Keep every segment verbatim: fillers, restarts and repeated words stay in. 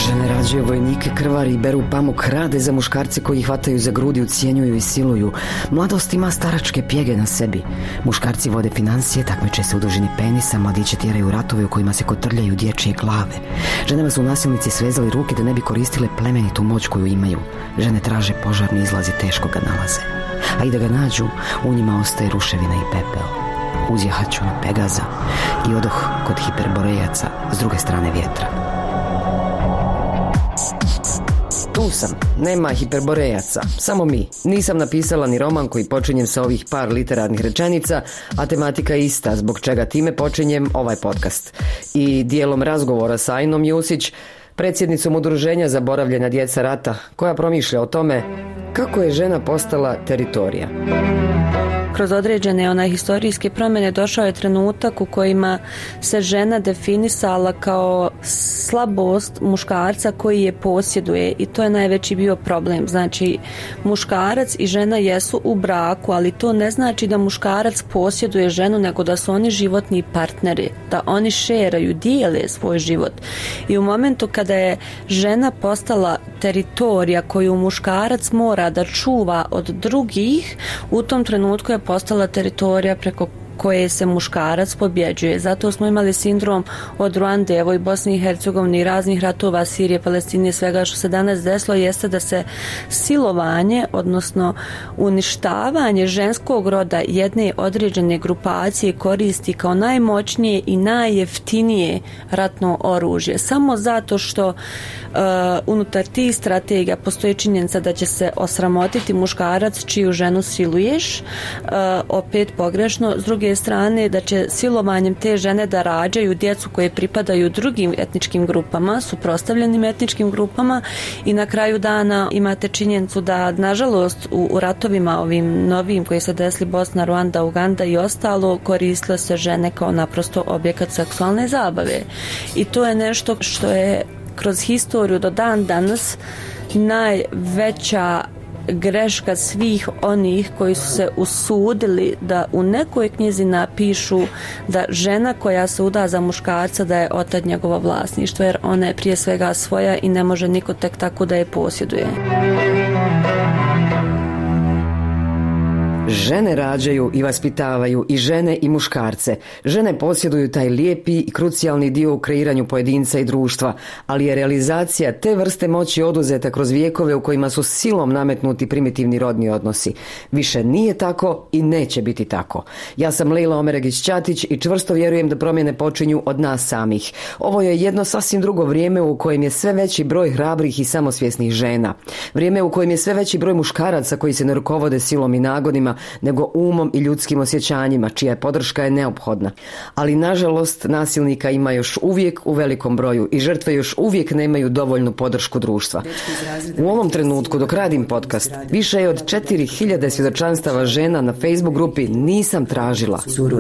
Žene rađaju vojnike, krvari i beru pamuk, rade za muškarce koji ih hvataju za grudi, ucijenjuju i siluju. Mladost ima staračke pjege na sebi. Muškarci vode financije, takmiče se u dužini penisa, mladiće tjeraju ratove u kojima se kotrljaju dječje glave. Ženama su nasilnici svezali ruke da ne bi koristile plemenitu moć koju imaju. Žene traže požarni izlaz i teško ga nalaze. A i da ga nađu, u njima ostaje ruševina i pepeo. Uzjehaću na Pegaza i odoh kod hiperborejaca s druge strane vjetra. Tu sam, nema hiperborejaca, samo mi. Nisam napisala ni roman koji počinjem sa ovih par literarnih rečenica, a tematika je ista, zbog čega time počinjem ovaj podcast. I dijelom razgovora sa Ajnom Jusić, predsjednicom Udruženja Zaboravljena djeca rata, koja promišlja o tome kako je žena postala teritorija. Kroz određene onaj historijske promjene došao je trenutak u kojima se žena definisala kao slabost muškarca koji je posjeduje, i to je najveći bio problem. Znači, muškarac i žena jesu u braku, ali to ne znači da muškarac posjeduje ženu, nego da su oni životni partneri, da oni šeraju, dijele svoj život. I u momentu kada je žena postala teritorija koju muškarac mora da čuva od drugih, u tom trenutku je postala teritorija preko koje se muškarac pobjeđuje. Zato smo imali sindrom od Ruande, evo i Bosni i Hercegovini i raznih ratova, Sirije, Palestine, svega što se danas desilo, jeste da se silovanje, odnosno uništavanje ženskog roda jedne određene grupacije koristi kao najmoćnije i najjeftinije ratno oružje. Samo zato što uh, unutar tih strategija postoji činjenica da će se osramotiti muškarac čiju ženu siluješ, uh, opet pogrešno. S druge strane, da će silovanjem te žene da rađaju djecu koje pripadaju drugim etničkim grupama, suprotstavljenim etničkim grupama, i na kraju dana imate činjenicu da, nažalost, u, u ratovima ovim novim koji se desili, Bosna, Ruanda, Uganda i ostalo, koristile se žene kao naprosto objekat seksualne zabave. I to je nešto što je kroz historiju do dan danas najveća greška svih onih koji su se usudili da u nekoj knjizi napišu da žena koja se uda za muškarca da je otad njegovo vlasništvo, jer ona je prije svega svoja i ne može niko tek tako da je posjeduje. Žene rađaju i vaspitavaju i žene i muškarce. Žene posjeduju taj lijepi i krucijalni dio u kreiranju pojedinca i društva, ali je realizacija te vrste moći oduzeta kroz vijekove u kojima su silom nametnuti primitivni rodni odnosi. Više nije tako i neće biti tako. Ja sam Lejla Omeregić-Ćatić i čvrsto vjerujem da promjene počinju od nas samih. Ovo je jedno sasvim drugo vrijeme u kojem je sve veći broj hrabrih i samosvjesnih žena. Vrijeme u kojem je sve veći broj muškaraca koji se ne rukovode silom i nagonima, nego umom i ljudskim osjećanjima, čija podrška je neophodna. Ali nažalost nasilnika ima još uvijek u velikom broju i žrtve još uvijek nemaju dovoljnu podršku društva. U ovom trenutku, dok radim podcast, više je od četiri hiljade svjedočanstava žena na Facebook grupi Nisam tražila.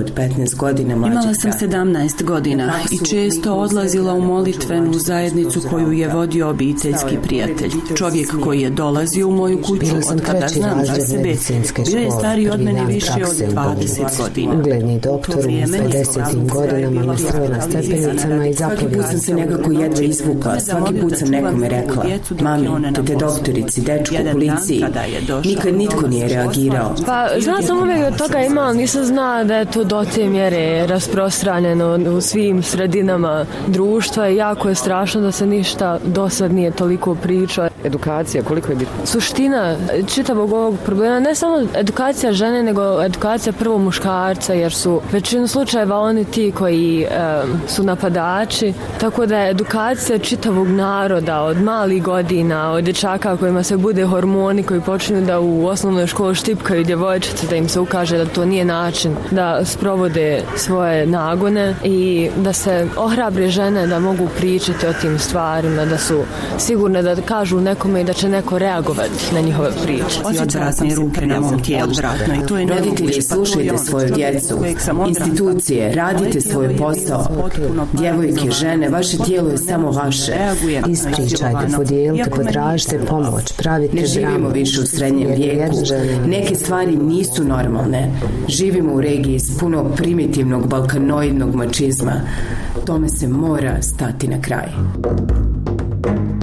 Imala sam sedamnaest godina i često odlazila u molitvenu zajednicu koju je vodio obiteljski prijatelj. Čovjek koji je dolazio u moju kuću od kada znam za sebe, bio je stariji od mene više od dvadeset godina. Ugledni doktor u pedesetim godinama me sreo na stepenicama i zapovjela. Svaki put sam se nekako jedva izvukla, svaki put sam nekome rekla: mami, tete doktorici, dečku, policiji. Nikad nitko nije reagirao. Pa, znala sam uvijek od toga ima, ali nisam znala da je to do te mjere rasprostranjeno u svim sredinama društva i jako je strašno da se ništa do sad nije toliko pričao. Edukacija, koliko je bitna? Suština čitavog ovog problema, ne samo edukacija žene, nego edukacija prvo muškarca, jer su većinu slučajeva oni ti koji e, su napadači, tako da je edukacija čitavog naroda od malih godina, od dječaka kojima se bude hormoni, koji počinju da u osnovnoj školi štipkaju djevojčice, da im se ukaže da to nije način da sprovode svoje nagone i da se ohrabre žene da mogu pričati o tim stvarima, da su sigurne da kažu nekome i da će neko reagovati na njihove priče. Odvratne ruke na mom tijelu. Roditelji, slušajte svoju djecu. Institucije, radite svoj posao. Djevojke, žene, vaše tijelo je samo vaše. Ispričajte, podijelite, potražite pomoć, pravite dramu. Ne živimo više u srednjem vijeku. Neke stvari nisu normalne. Živimo u regiji s puno primitivnog balkanoidnog mačizma. Tome se mora stati na kraj.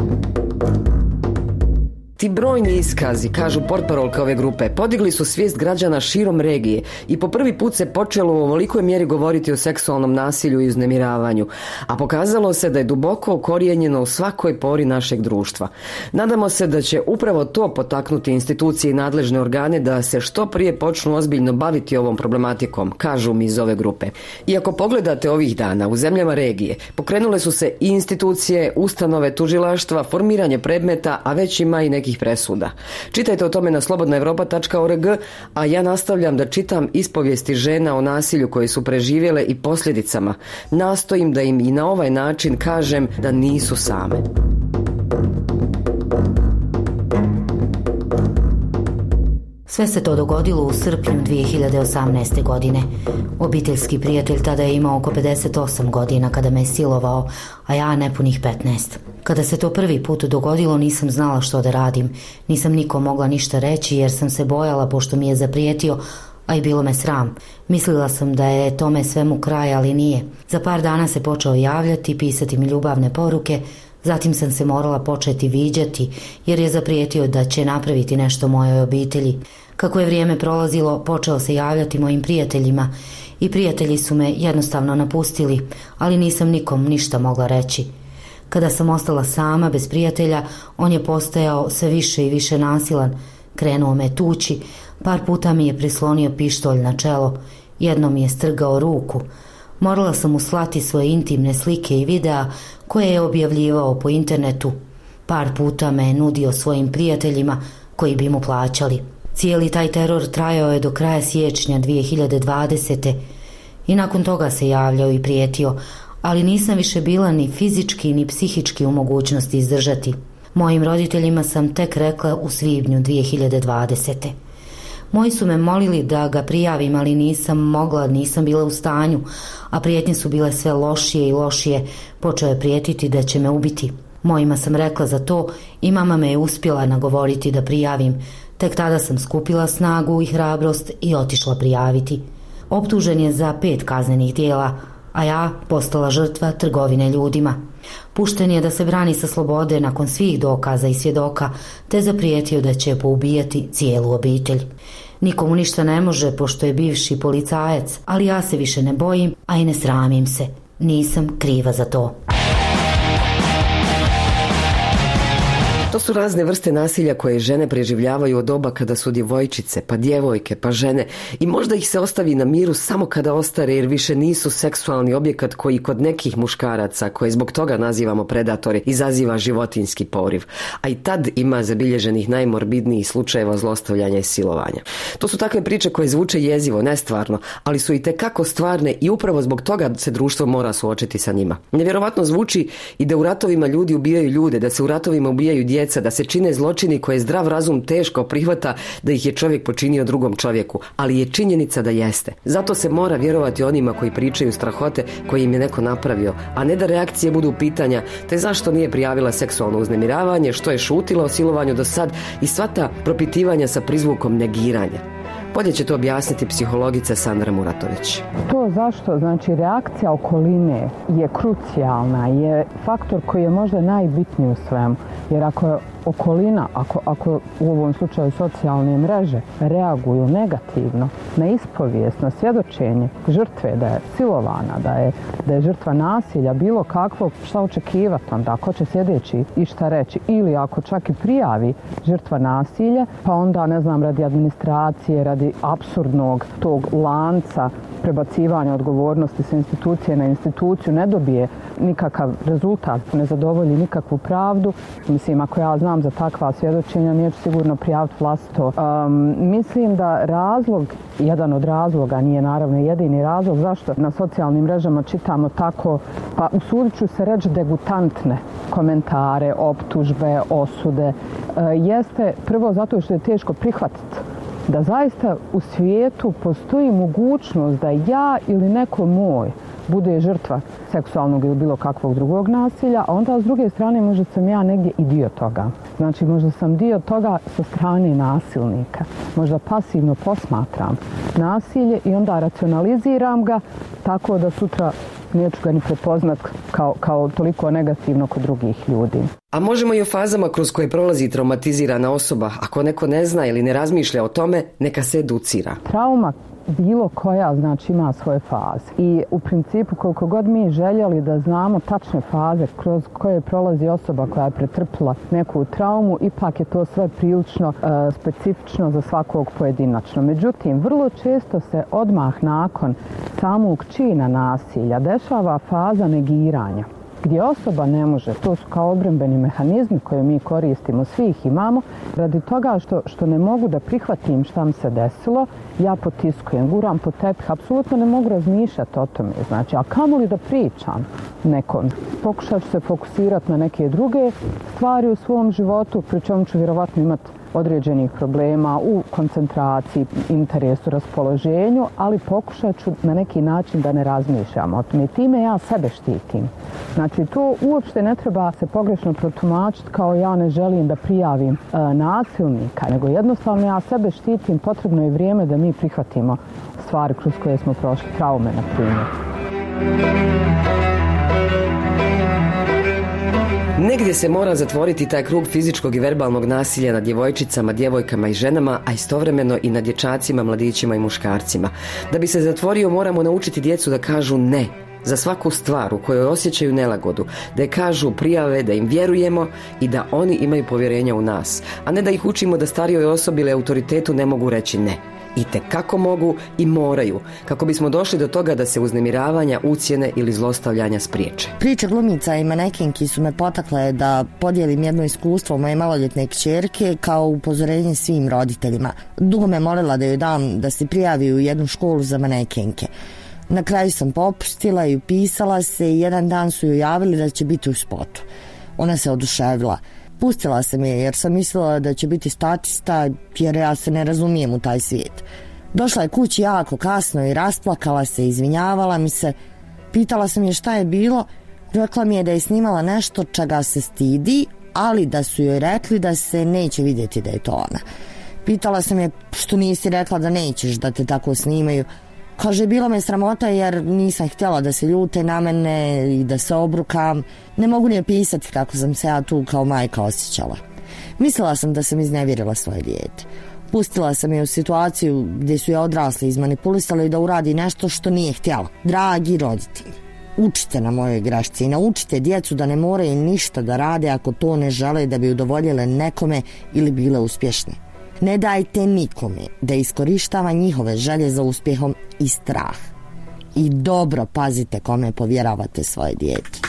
Ti brojni iskazi, kažu portparolke ove grupe, podigli su svijest građana širom regije i po prvi put se počelo u ovolikoj mjeri govoriti o seksualnom nasilju i uznemiravanju, a pokazalo se da je duboko ukorijenjeno u svakoj pori našeg društva. Nadamo se da će upravo to potaknuti institucije i nadležne organe da se što prije počnu ozbiljno baviti ovom problematikom, kažu mi iz ove grupe. I ako pogledate ovih dana u zemljama regije, pokrenule su se i institucije, ustanove, tužilaštva, formiranje predmeta, a već ima i neki presuda. Čitajte o tome na slobodna europa tačka org, a ja nastavljam da čitam ispovijesti žena o nasilju koje su preživjele i posljedicama. Nastojim da im i na ovaj način kažem da nisu same. Sve se to dogodilo u srpnju dvije hiljade osamnaeste. godine. Obiteljski prijatelj tada je imao oko pedeset osam godina kada me je silovao, a ja nepunih petnaest. Kada se to prvi put dogodilo, nisam znala što da radim. Nisam nikom mogla ništa reći jer sam se bojala pošto mi je zaprijetio, a i bilo me sram. Mislila sam da je tome svemu kraj, ali nije. Za par dana se počeo javljati, pisati mi ljubavne poruke. Zatim sam se morala početi viđati jer je zaprijetio da će napraviti nešto mojoj obitelji. Kako je vrijeme prolazilo, počeo se javljati mojim prijateljima i prijatelji su me jednostavno napustili, ali nisam nikom ništa mogla reći. Kada sam ostala sama bez prijatelja, on je postajao sve više i više nasilan. Krenuo me tući, par puta mi je prislonio pištolj na čelo, jednom mi je strgao ruku. Morala sam mu slati svoje intimne slike i videa koje je objavljivao po internetu. Par puta me je nudio svojim prijateljima koji bi mu plaćali. Cijeli taj teror trajao je do kraja siječnja dvije hiljade dvadesete. i nakon toga se javljao i prijetio, ali nisam više bila ni fizički ni psihički u mogućnosti izdržati. Mojim roditeljima sam tek rekla u svibnju dvije hiljade dvadesete. Moji su me molili da ga prijavim, ali nisam mogla, nisam bila u stanju, a prijetnje su bile sve lošije i lošije. Počeo je prijetiti da će me ubiti. Mojima sam rekla za to i mama me je uspjela nagovoriti da prijavim. Tek tada sam skupila snagu i hrabrost i otišla prijaviti. Optužen je za pet kaznenih djela, a ja postala žrtva trgovine ljudima. Pušten je da se brani sa slobode nakon svih dokaza i svjedoka, te zaprijetio da će poubijati cijelu obitelj. Nikomu ništa ne može, pošto je bivši policajac, ali ja se više ne bojim, a i ne sramim se. Nisam kriva za to. To su razne vrste nasilja koje žene preživljavaju od doba kada su djevojčice, pa djevojke, pa žene, i možda ih se ostavi na miru samo kada ostare, jer više nisu seksualni objekat koji kod nekih muškaraca, koje zbog toga nazivamo predatori, izaziva životinjski poriv. A i tad ima zabilježenih najmorbidnijih slučajeva zlostavljanja i silovanja. To su takve priče koje zvuče jezivo, nestvarno, ali su i tekako stvarne i upravo zbog toga se društvo mora suočiti sa njima. Nevjerovatno zvuči i da u ratovima ljudi ubijaju ljude, da se u ratovima ubijaju djeca, da se čine zločini koje zdrav razum teško prihvata da ih je čovjek počinio drugom čovjeku, ali je činjenica da jeste. Zato se mora vjerovati onima koji pričaju strahote koje im je neko napravio, a ne da reakcije budu pitanja te zašto nije prijavila seksualno uznemiravanje, što je šutila o silovanju do sad i sva ta propitivanja sa prizvukom negiranja. Bolje će to objasniti psihologica Sandra Muratović. To zašto, znači reakcija okoline je krucijalna, je faktor koji je možda najbitniji u svemu. Jer ako je okolina, ako, ako u ovom slučaju socijalne mreže reaguju negativno na ispovijest, na svjedočenje žrtve da je silovana, da je, da je žrtva nasilja, bilo kakvog, šta očekivati onda, ko će sljedeći i šta reći. Ili ako čak i prijavi žrtva nasilja, pa onda, ne znam, radi administracije, radi apsurdnog tog lanca prebacivanja odgovornosti sa institucije na instituciju ne dobije nikakav rezultat, ne zadovolji nikakvu pravdu. Mislim, ako ja znam za takva svjedočenja, neću sigurno prijaviti vlastito. Um, mislim da razlog, jedan od razloga, nije naravno jedini razlog, zašto na socijalnim mrežama čitamo tako, pa usudit ću se reći degutantne komentare, optužbe, osude, uh, jeste prvo zato što je teško prihvatiti da zaista u svijetu postoji mogućnost da ja ili neko moj bude žrtva seksualnog ili bilo kakvog drugog nasilja, a onda s druge strane možda sam ja negdje i dio toga. Znači možda sam dio toga sa strane nasilnika. Možda pasivno posmatram nasilje i onda racionaliziram ga tako da sutra neću ga ni prepoznat kao, kao toliko negativno kod drugih ljudi. A možemo i o fazama kroz koje prolazi traumatizirana osoba. Ako neko ne zna ili ne razmišlja o tome, neka se educira. Trauma bilo koja, znači, ima svoje faze. I u principu, koliko god mi željeli da znamo tačne faze kroz koje prolazi osoba koja je pretrpila neku traumu, ipak je to sve prilično e, specifično za svakog pojedinačno. Međutim, vrlo često se odmah nakon samog čina nasilja dešava faza negiranja, gdje osoba ne može, to su kao obrambeni mehanizmi koje mi koristimo, svi ih imamo, radi toga što, što ne mogu da prihvatim šta mi se desilo, ja potiskujem, guram po tepih, apsolutno ne mogu razmišljati o tome, znači, a kamoli da pričam nekom. Pokušat ću se fokusirati na neke druge stvari u svom životu, pri čemu ću vjerovatno imati određenih problema u koncentraciji, interesu, raspoloženju, ali pokušat ću na neki način da ne razmišljam o tome. Time ja sebe štitim. Znači, to uopšte ne treba se pogrešno protumačiti kao ja ne želim da prijavim e, nasilnika, nego jednostavno ja sebe štitim, potrebno je vrijeme da mi prihvatimo stvari kroz koje smo prošli, traume, na primjer. Negdje se mora zatvoriti taj krug fizičkog i verbalnog nasilja nad djevojčicama, djevojkama i ženama, a istovremeno i nad dječacima, mladićima i muškarcima. Da bi se zatvorio, moramo naučiti djecu da kažu ne za svaku stvar u kojoj osjećaju nelagodu, da je kažu, prijave, da im vjerujemo i da oni imaju povjerenja u nas, a ne da ih učimo da starijoj osobi ili autoritetu ne mogu reći ne. I tekako mogu i moraju, kako bismo došli do toga da se uznemiravanja, ucjene ili zlostavljanja spriječe. Priče glumica i manekenki su me potakle da podijelim jedno iskustvo moje maloljetne kćerke kao upozorenje svim roditeljima. Dugo me molila da joj dam da se prijavi u jednu školu za manekenke. Na kraju sam popustila i upisala se i jedan dan su joj javili da će biti u spotu. Ona se oduševila. Pustila sam je jer sam mislila da će biti statista jer ja se ne razumijem u taj svijet. Došla je kući jako kasno i rasplakala se, izvinjavala mi se. Pitala sam je šta je bilo. Rekla mi je da je snimala nešto čega se stidi, ali da su joj rekli da se neće vidjeti da je to ona. Pitala sam je što nisi rekla da nećeš da te tako snimaju. Kaže, bilo me sramota jer nisam htjela da se ljute na mene i da se obrukam. Ne mogu ni opisati kako sam se ja tu kao majka osjećala. Mislila sam da sam iznevjerila svoje dijete. Pustila sam je u situaciju gdje su je odrasli izmanipulisali da uradi nešto što nije htjela. Dragi roditelji, učite na mojoj grešci i naučite djecu da ne moraju ništa da rade ako to ne žele da bi udovoljile nekome ili bile uspješne. Ne dajte nikome da iskorištava njihove želje za uspjehom i strah. I dobro pazite kome povjeravate svoje dijete.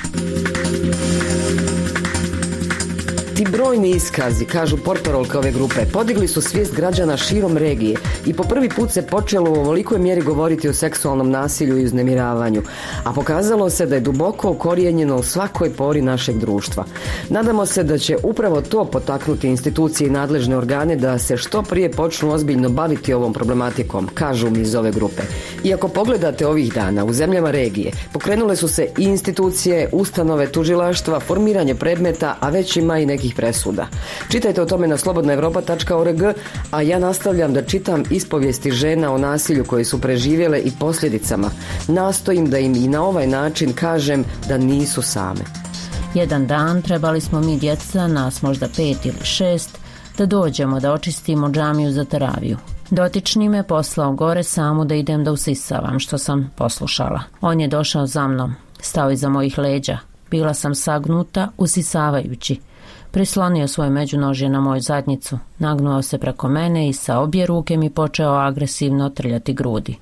Ti brojni iskazi, kažu portparolke ove grupe, podigli su svijest građana širom regije i po prvi put se počelo u ovolikoj mjeri govoriti o seksualnom nasilju i uznemiravanju, a pokazalo se da je duboko ukorijenjeno u svakoj pori našeg društva. Nadamo se da će upravo to potaknuti institucije i nadležne organe da se što prije počnu ozbiljno baviti ovom problematikom, kažu mi iz ove grupe. I ako pogledate ovih dana u zemljama regije, pokrenule su se i institucije, ustanove, tužilaštva, formiranje predmeta, a već ima i nekih presuda. Čitajte o tome na slobodna europa tačka org, a ja nastavljam da čitam ispovijesti žena o nasilju koje su preživjele i posljedicama. Nastojim da im i na ovaj način kažem da nisu same. Jedan dan trebali smo mi djeca, nas možda pet ili šest, da dođemo da očistimo džamiju za teraviju. Dotični me poslao gore samu da idem da usisavam, što sam poslušala. On je došao za mnom, stao iza mojih leđa. Bila sam sagnuta, usisavajući. Prislonio svoje međunožje na moju zadnjicu, nagnuo se preko mene i sa obje ruke mi počeo agresivno trljati grudi.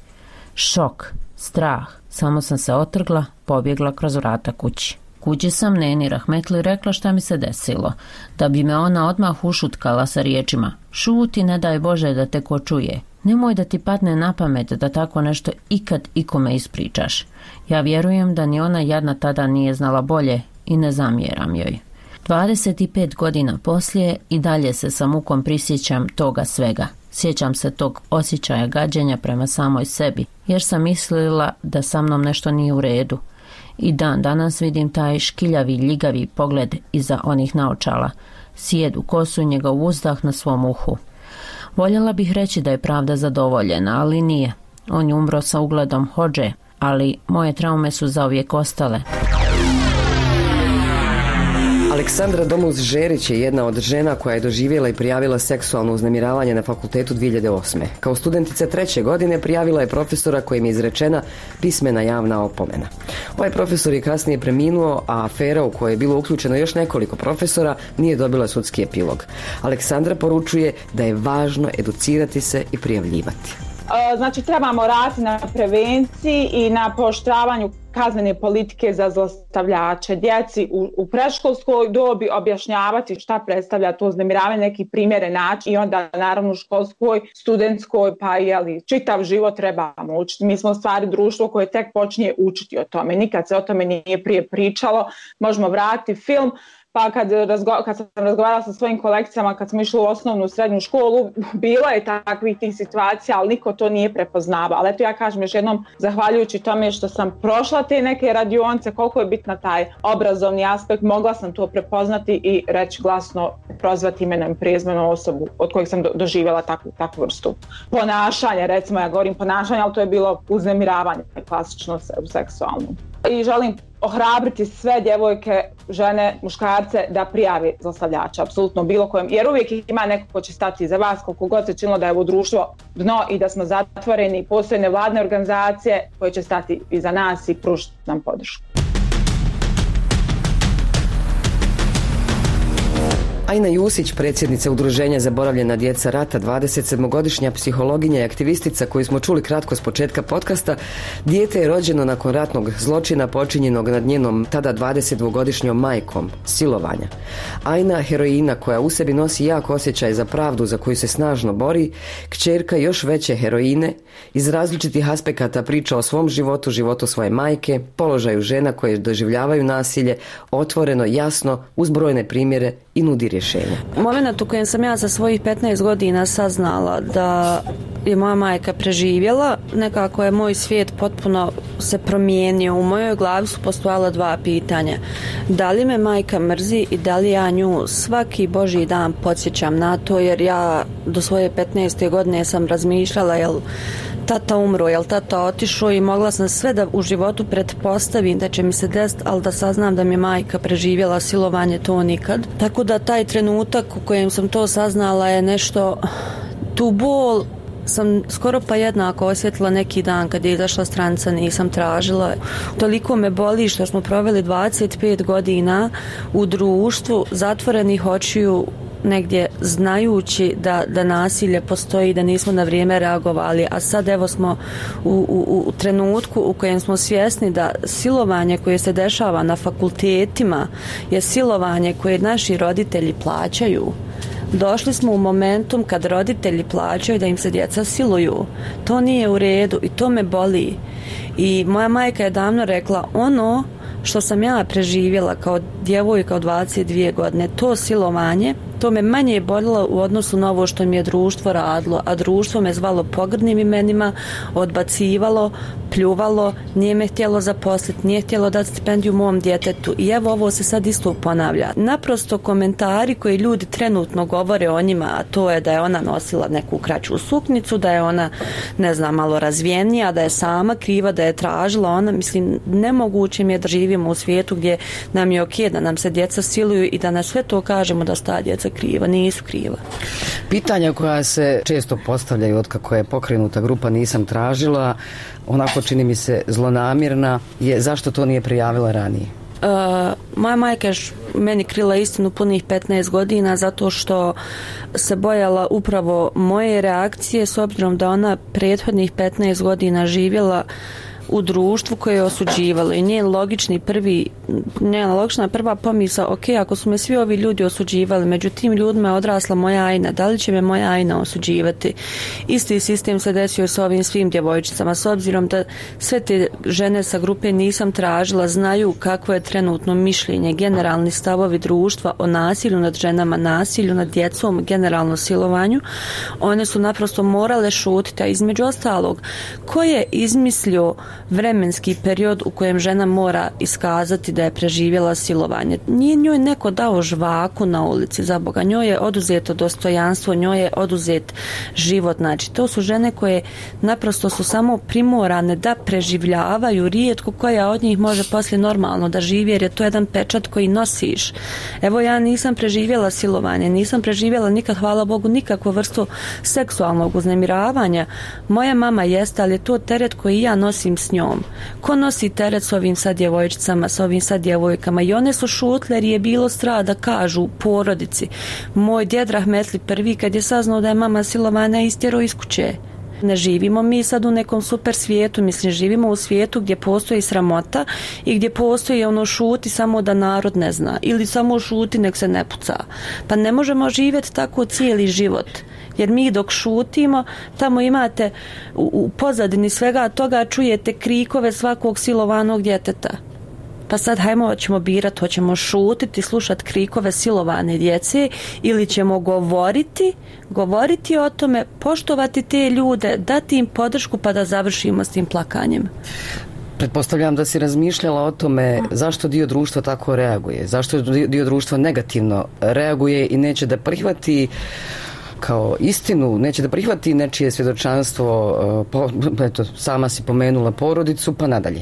Šok, strah, samo sam se otrgla, pobjegla kroz vrata kući. Kući sam neni rahmetli rekla šta mi se desilo, da bi me ona odmah ušutkala sa riječima: šuti, ne daj Bože da te ko čuje. Nemoj da ti padne na pamet da tako nešto ikad ikome ispričaš. Ja vjerujem da ni ona jadna tada nije znala bolje i ne zamjeram joj. dvadeset pet godina poslije i dalje se sa mukom prisjećam toga svega. Sjećam se tog osjećaja gađenja prema samoj sebi, jer sam mislila da sa mnom nešto nije u redu. I dan danas vidim taj škiljavi, ljigavi pogled iza onih naočala, sjedu kosu i njegov uzdah na svom uhu. Voljela bih reći da je pravda zadovoljena, ali nije. On je umro sa ugledom hodže, ali moje traume su zauvijek ostale. Ali Aleksandra Domuz-Žerić je jedna od žena koja je doživjela i prijavila seksualno uznemiravanje na fakultetu dvije hiljade osme. Kao studentica treće godine prijavila je profesora kojim je izrečena pismena javna opomena. Ovaj profesor je kasnije preminuo, a afera u kojoj je bilo uključeno još nekoliko profesora nije dobila sudski epilog. Aleksandra poručuje da je važno educirati se i prijavljivati. Znači, trebamo raditi na prevenciji i na pooštravanju kaznene politike za zlostavljače. Djeci u, u predškolskoj dobi objašnjavati šta predstavlja to uznemiravanje, neki primjeren način, i onda naravno u školskoj, studentskoj, pa jeli, čitav život trebamo učiti. Mi smo u stvari društvo koje tek počinje učiti o tome. Nikad se o tome nije prije pričalo. Možemo vratiti film. Pa kad, razgo- kad sam razgovarala sa svojim kolekcijama, kad smo išli u osnovnu i srednju školu, bilo je takvih tih situacija, ali niko to nije prepoznavao. Ali eto, ja kažem još jednom, zahvaljujući tome što sam prošla te neke radionice, koliko je bitna taj obrazovni aspekt, mogla sam to prepoznati i reći glasno, prozvati imenom i prezimenom osobu od kojih sam do- doživjela takvu, takvu vrstu ponašanja. Recimo, ja govorim ponašanje, ali to je bilo uznemiravanje, klasično seksualno. I želim ohrabriti sve djevojke, žene, muškarce da prijave zlostavljača, apsolutno bilo kojem, jer uvijek ima neko ko će stati iza vas, koliko god se činilo da je ovo društvo dno i da smo zatvoreni, postoje nevladne organizacije koje će stati iza nas i pružiti nam podršku. Ajna Jusić, predsjednica Udruženja Zaboravljena djeca rata, dvadesetsedmogodišnja psihologinja i aktivistica koju smo čuli kratko s početka podcasta, dijete je rođeno nakon ratnog zločina počinjenog nad njenom tada dvadesetdvogodišnjom majkom, silovanja. Ajna, heroina koja u sebi nosi jak osjećaj za pravdu za koju se snažno bori, kćerka još veće heroine, iz različitih aspekata priča o svom životu, životu svoje majke, položaju žena koje doživljavaju nasilje, otvoreno, jasno, uz brojne primjere i nudi rješenja. Moment u kojem sam ja za svojih petnaest godina saznala da je moja majka preživjela, nekako je moj svijet potpuno se promijenio. U mojoj glavi su postojala dva pitanja. Da li me majka mrzi i da li ja nju svaki božji dan podsjećam na to, jer ja do svoje petnaeste godine sam razmišljala jel tata umro, jel tata otišao, i mogla sam sve da u životu pretpostavim da će mi se desiti, ali da saznam da mi je majka preživjela silovanje, to nikad. Tako da taj trenutak u kojem sam to saznala je nešto, tu bol sam skoro pa jednako osjetila neki dan kad je izašla stranca, nisam tražila. Toliko me boli što smo proveli dvadeset pet godina u društvu zatvorenih očiju, negdje znajući da, da nasilje postoji, da nismo na vrijeme reagovali, a sad evo smo u, u, u trenutku u kojem smo svjesni da silovanje koje se dešava na fakultetima je silovanje koje naši roditelji plaćaju. Došli smo u momentum kad roditelji plaćaju da im se djeca siluju. To nije u redu i to me boli. I moja majka je davno rekla, ono što sam ja preživjela kao djevojka od dvadeset dvije godine, to silovanje, to me manje boljelo u odnosu na ovo što mi je društvo radilo, a društvo me zvalo pogrdnim imenima, odbacivalo, pljuvalo, nije me htjelo zaposliti, nije htjelo dati stipendiju mom djetetu, i evo ovo se sad isto ponavlja. Naprosto komentari koji ljudi trenutno govore o njima, a to je da je ona nosila neku kraću suknicu, da je ona, ne znam, malo razvijenija, da je sama kriva, da je tražila ona, mislim, nemoguće mi je da živimo u svijetu gdje nam je okej da nam se djeca siluju i da na sve to kažemo da sta djeca kriva, nisu kriva. Pitanja koja se često postavljaju od kako je pokrenuta grupa Nisam tražila, onako čini mi se zlonamjerna, je zašto to nije prijavila ranije? Uh, moja majka je meni krila istinu punih petnaest godina zato što se bojala upravo moje reakcije, s obzirom da ona prethodnih petnaest godina živjela u društvu koje je osuđivalo, i njen logični prvi, njena logična prva pomisao, ok, ako su me svi ovi ljudi osuđivali, među tim ljudima je odrasla moja Ajna, da li će me moja Ajna osuđivati? Isti sistem se desio s ovim svim djevojčicama, s obzirom da sve te žene sa grupe Nisam tražila znaju kakvo je trenutno mišljenje, generalni stavovi društva o nasilju nad ženama, nasilju nad djecom, generalno silovanju. One su naprosto morale šutiti, a između ostalog, ko je izmislio vremenski period u kojem žena mora iskazati da je preživjela silovanje. Nije njoj neko dao žvaku na ulici, za Boga, njoj je oduzeto dostojanstvo, njoj je oduzet život. Znači, to su žene koje naprosto su samo primorane da preživljavaju, rijetko koja od njih može poslije normalno da živi, jer je to jedan pečat koji nosiš. Evo, ja nisam preživjela silovanje, nisam preživjela nikad, hvala Bogu, nikakvu vrstu seksualnog uznemiravanja. Moja mama jeste, ali je to teret koji ja nosim s njom. Ko nosi teret s ovim sad djevojčicama, s ovim sad djevojkama? I one su šutle jer je bilo strah da kažu u porodici. Moj djed Rahmetli prvi, kad je saznao da je mama silovana, istjerao iz kuće. Ne živimo mi sad u nekom super svijetu, mislim, živimo u svijetu gdje postoji sramota i gdje postoji ono šuti samo da narod ne zna, ili samo šuti nek se ne puca. Pa ne možemo živjeti tako cijeli život. Jer mi dok šutimo, tamo imate u, u pozadini svega toga čujete krikove svakog silovanog djeteta. Pa sad hajmo, ćemo birati, hoćemo šutiti, slušati krikove silovane djece ili ćemo govoriti, govoriti o tome, poštovati te ljude, dati im podršku pa da završimo s tim plakanjem. Pretpostavljam da si razmišljala o tome zašto dio društva tako reaguje, zašto dio društva negativno reaguje i neće da prihvati kao istinu, neće da prihvati nečije svjedočanstvo, po, eto, sama si pomenula porodicu, pa nadalje.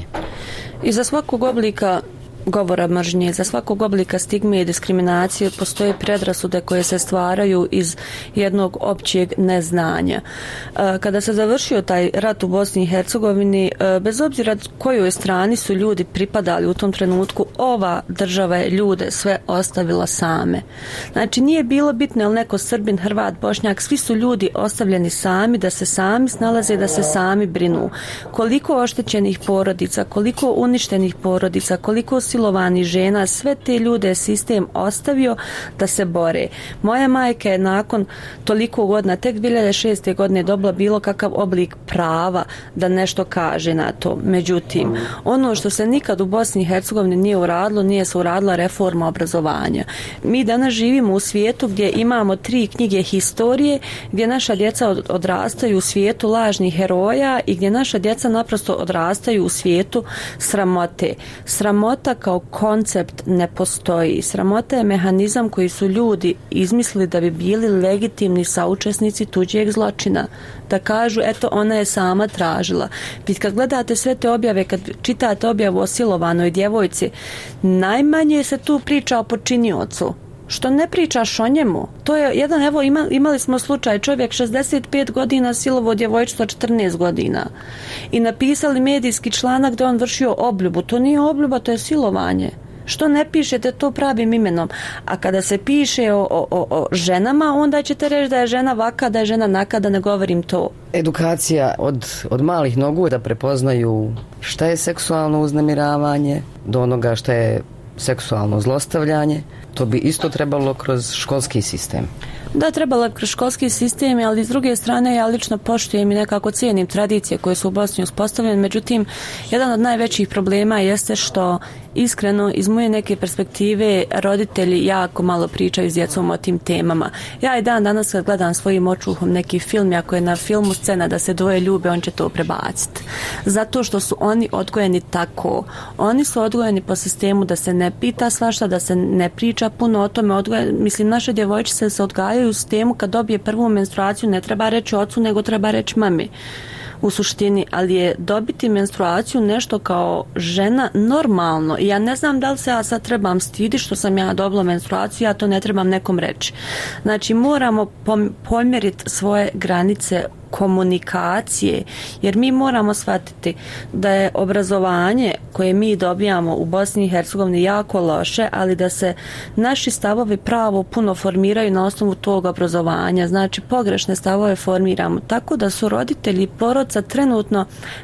I za svakog oblika govora mržnje, za svakog oblika stigme i diskriminacije postoje predrasude koje se stvaraju iz jednog općeg neznanja. Kada se završio taj rat u Bosni i Hercegovini, bez obzira kojoj strani su ljudi pripadali u tom trenutku, ova država je ljude sve ostavila same. Znači, nije bilo bitno je li neko Srbin, Hrvat, Bošnjak, svi su ljudi ostavljeni sami, da se sami snalaze i da se sami brinu. Koliko oštećenih porodica, koliko uništenih porodica, koliko silovanih žena, sve te ljude je sistem ostavio da se bore. Moja majka je nakon toliko godina, tek dvije hiljade šeste. godine dobila bilo kakav oblik prava da nešto kaže na to. Međutim, ono što se nikad u Bosni i Hercegovini nije uradilo, nije se uradila reforma obrazovanja. Mi danas živimo u svijetu gdje imamo tri knjige historije, gdje naša djeca odrastaju u svijetu lažnih heroja i gdje naša djeca naprosto odrastaju u svijetu sramote. Sramota kao koncept ne postoji. Sramota je mehanizam koji su ljudi izmislili da bi bili legitimni saučesnici tuđeg zločina. Da kažu, eto, ona je sama tražila. Vi kad gledate sve te objave, kad čitate objavu o silovanoj djevojci, najmanje se tu priča o počiniocu. Što ne pričaš o njemu? To je jedan, evo, ima, imali smo slučaj, čovjek šezdeset pet godina silovo djevojčica četrnaest godina. I napisali medijski članak da on vršio obljubu. To nije obljuba, to je silovanje. Što ne pišete to pravim imenom? A kada se piše o, o, o ženama, onda ćete reći da je žena vaka, da je žena naka, da ne govorim to. Edukacija od, od malih nogu da prepoznaju šta je seksualno uznemiravanje, do onoga šta je seksualno zlostavljanje, to bi isto trebalo kroz školski sistem. Da, trebalo kroz školski sistem, ali s druge strane ja lično poštujem i nekako cijenim tradicije koje su u Bosni uspostavljene, međutim, jedan od najvećih problema jeste što iskreno, iz moje neke perspektive, roditelji jako malo pričaju s djecom o tim temama. Ja i dan danas kad gledam svojim očuhom neki film, ako je na filmu scena da se dvoje ljube, on će to prebaciti. Zato što su oni odgojeni tako. Oni su odgojeni po sistemu da se ne pita svašta, da se ne priča puno o tome. Odgoje, mislim, naše djevojčice se odgajaju u sistemu kad dobije prvu menstruaciju, ne treba reći ocu, nego treba reći mami. U suštini, ali je dobiti menstruaciju nešto kao žena normalno. I ja ne znam da li se ja sad trebam stiditi što sam ja dobila menstruaciju, ja to ne trebam nekom reći. Znači, moramo pomjeriti svoje granice komunikacije, jer mi moramo shvatiti da je obrazovanje koje mi dobijamo u Bosni i Hercegovini jako loše, ali da se naši stavovi pravo puno formiraju na osnovu tog obrazovanja. Znači, pogrešne stavove formiramo. Tako da su roditelji porodca trenutno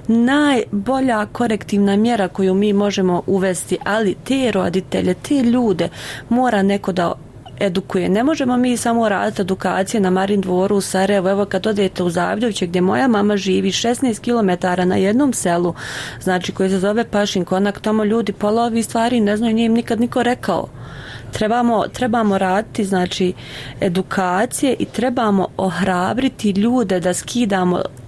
najbolja korektivna mjera koju mi možemo uvesti, ali te roditelje, te ljude mora neko da edukuje. Ne možemo mi samo raditi edukacije na Marin dvoru u Sarajevu. Evo kad odete u Zavljoviće gdje moja mama živi šesnaest kilometara na jednom selu, znači koji se zove Pašin Konak, tamo ljudi pola ovih stvari ne znaju, nije im nikad niko rekao. Trebamo, trebamo raditi znači edukacije i trebamo ohrabriti ljude da skidamo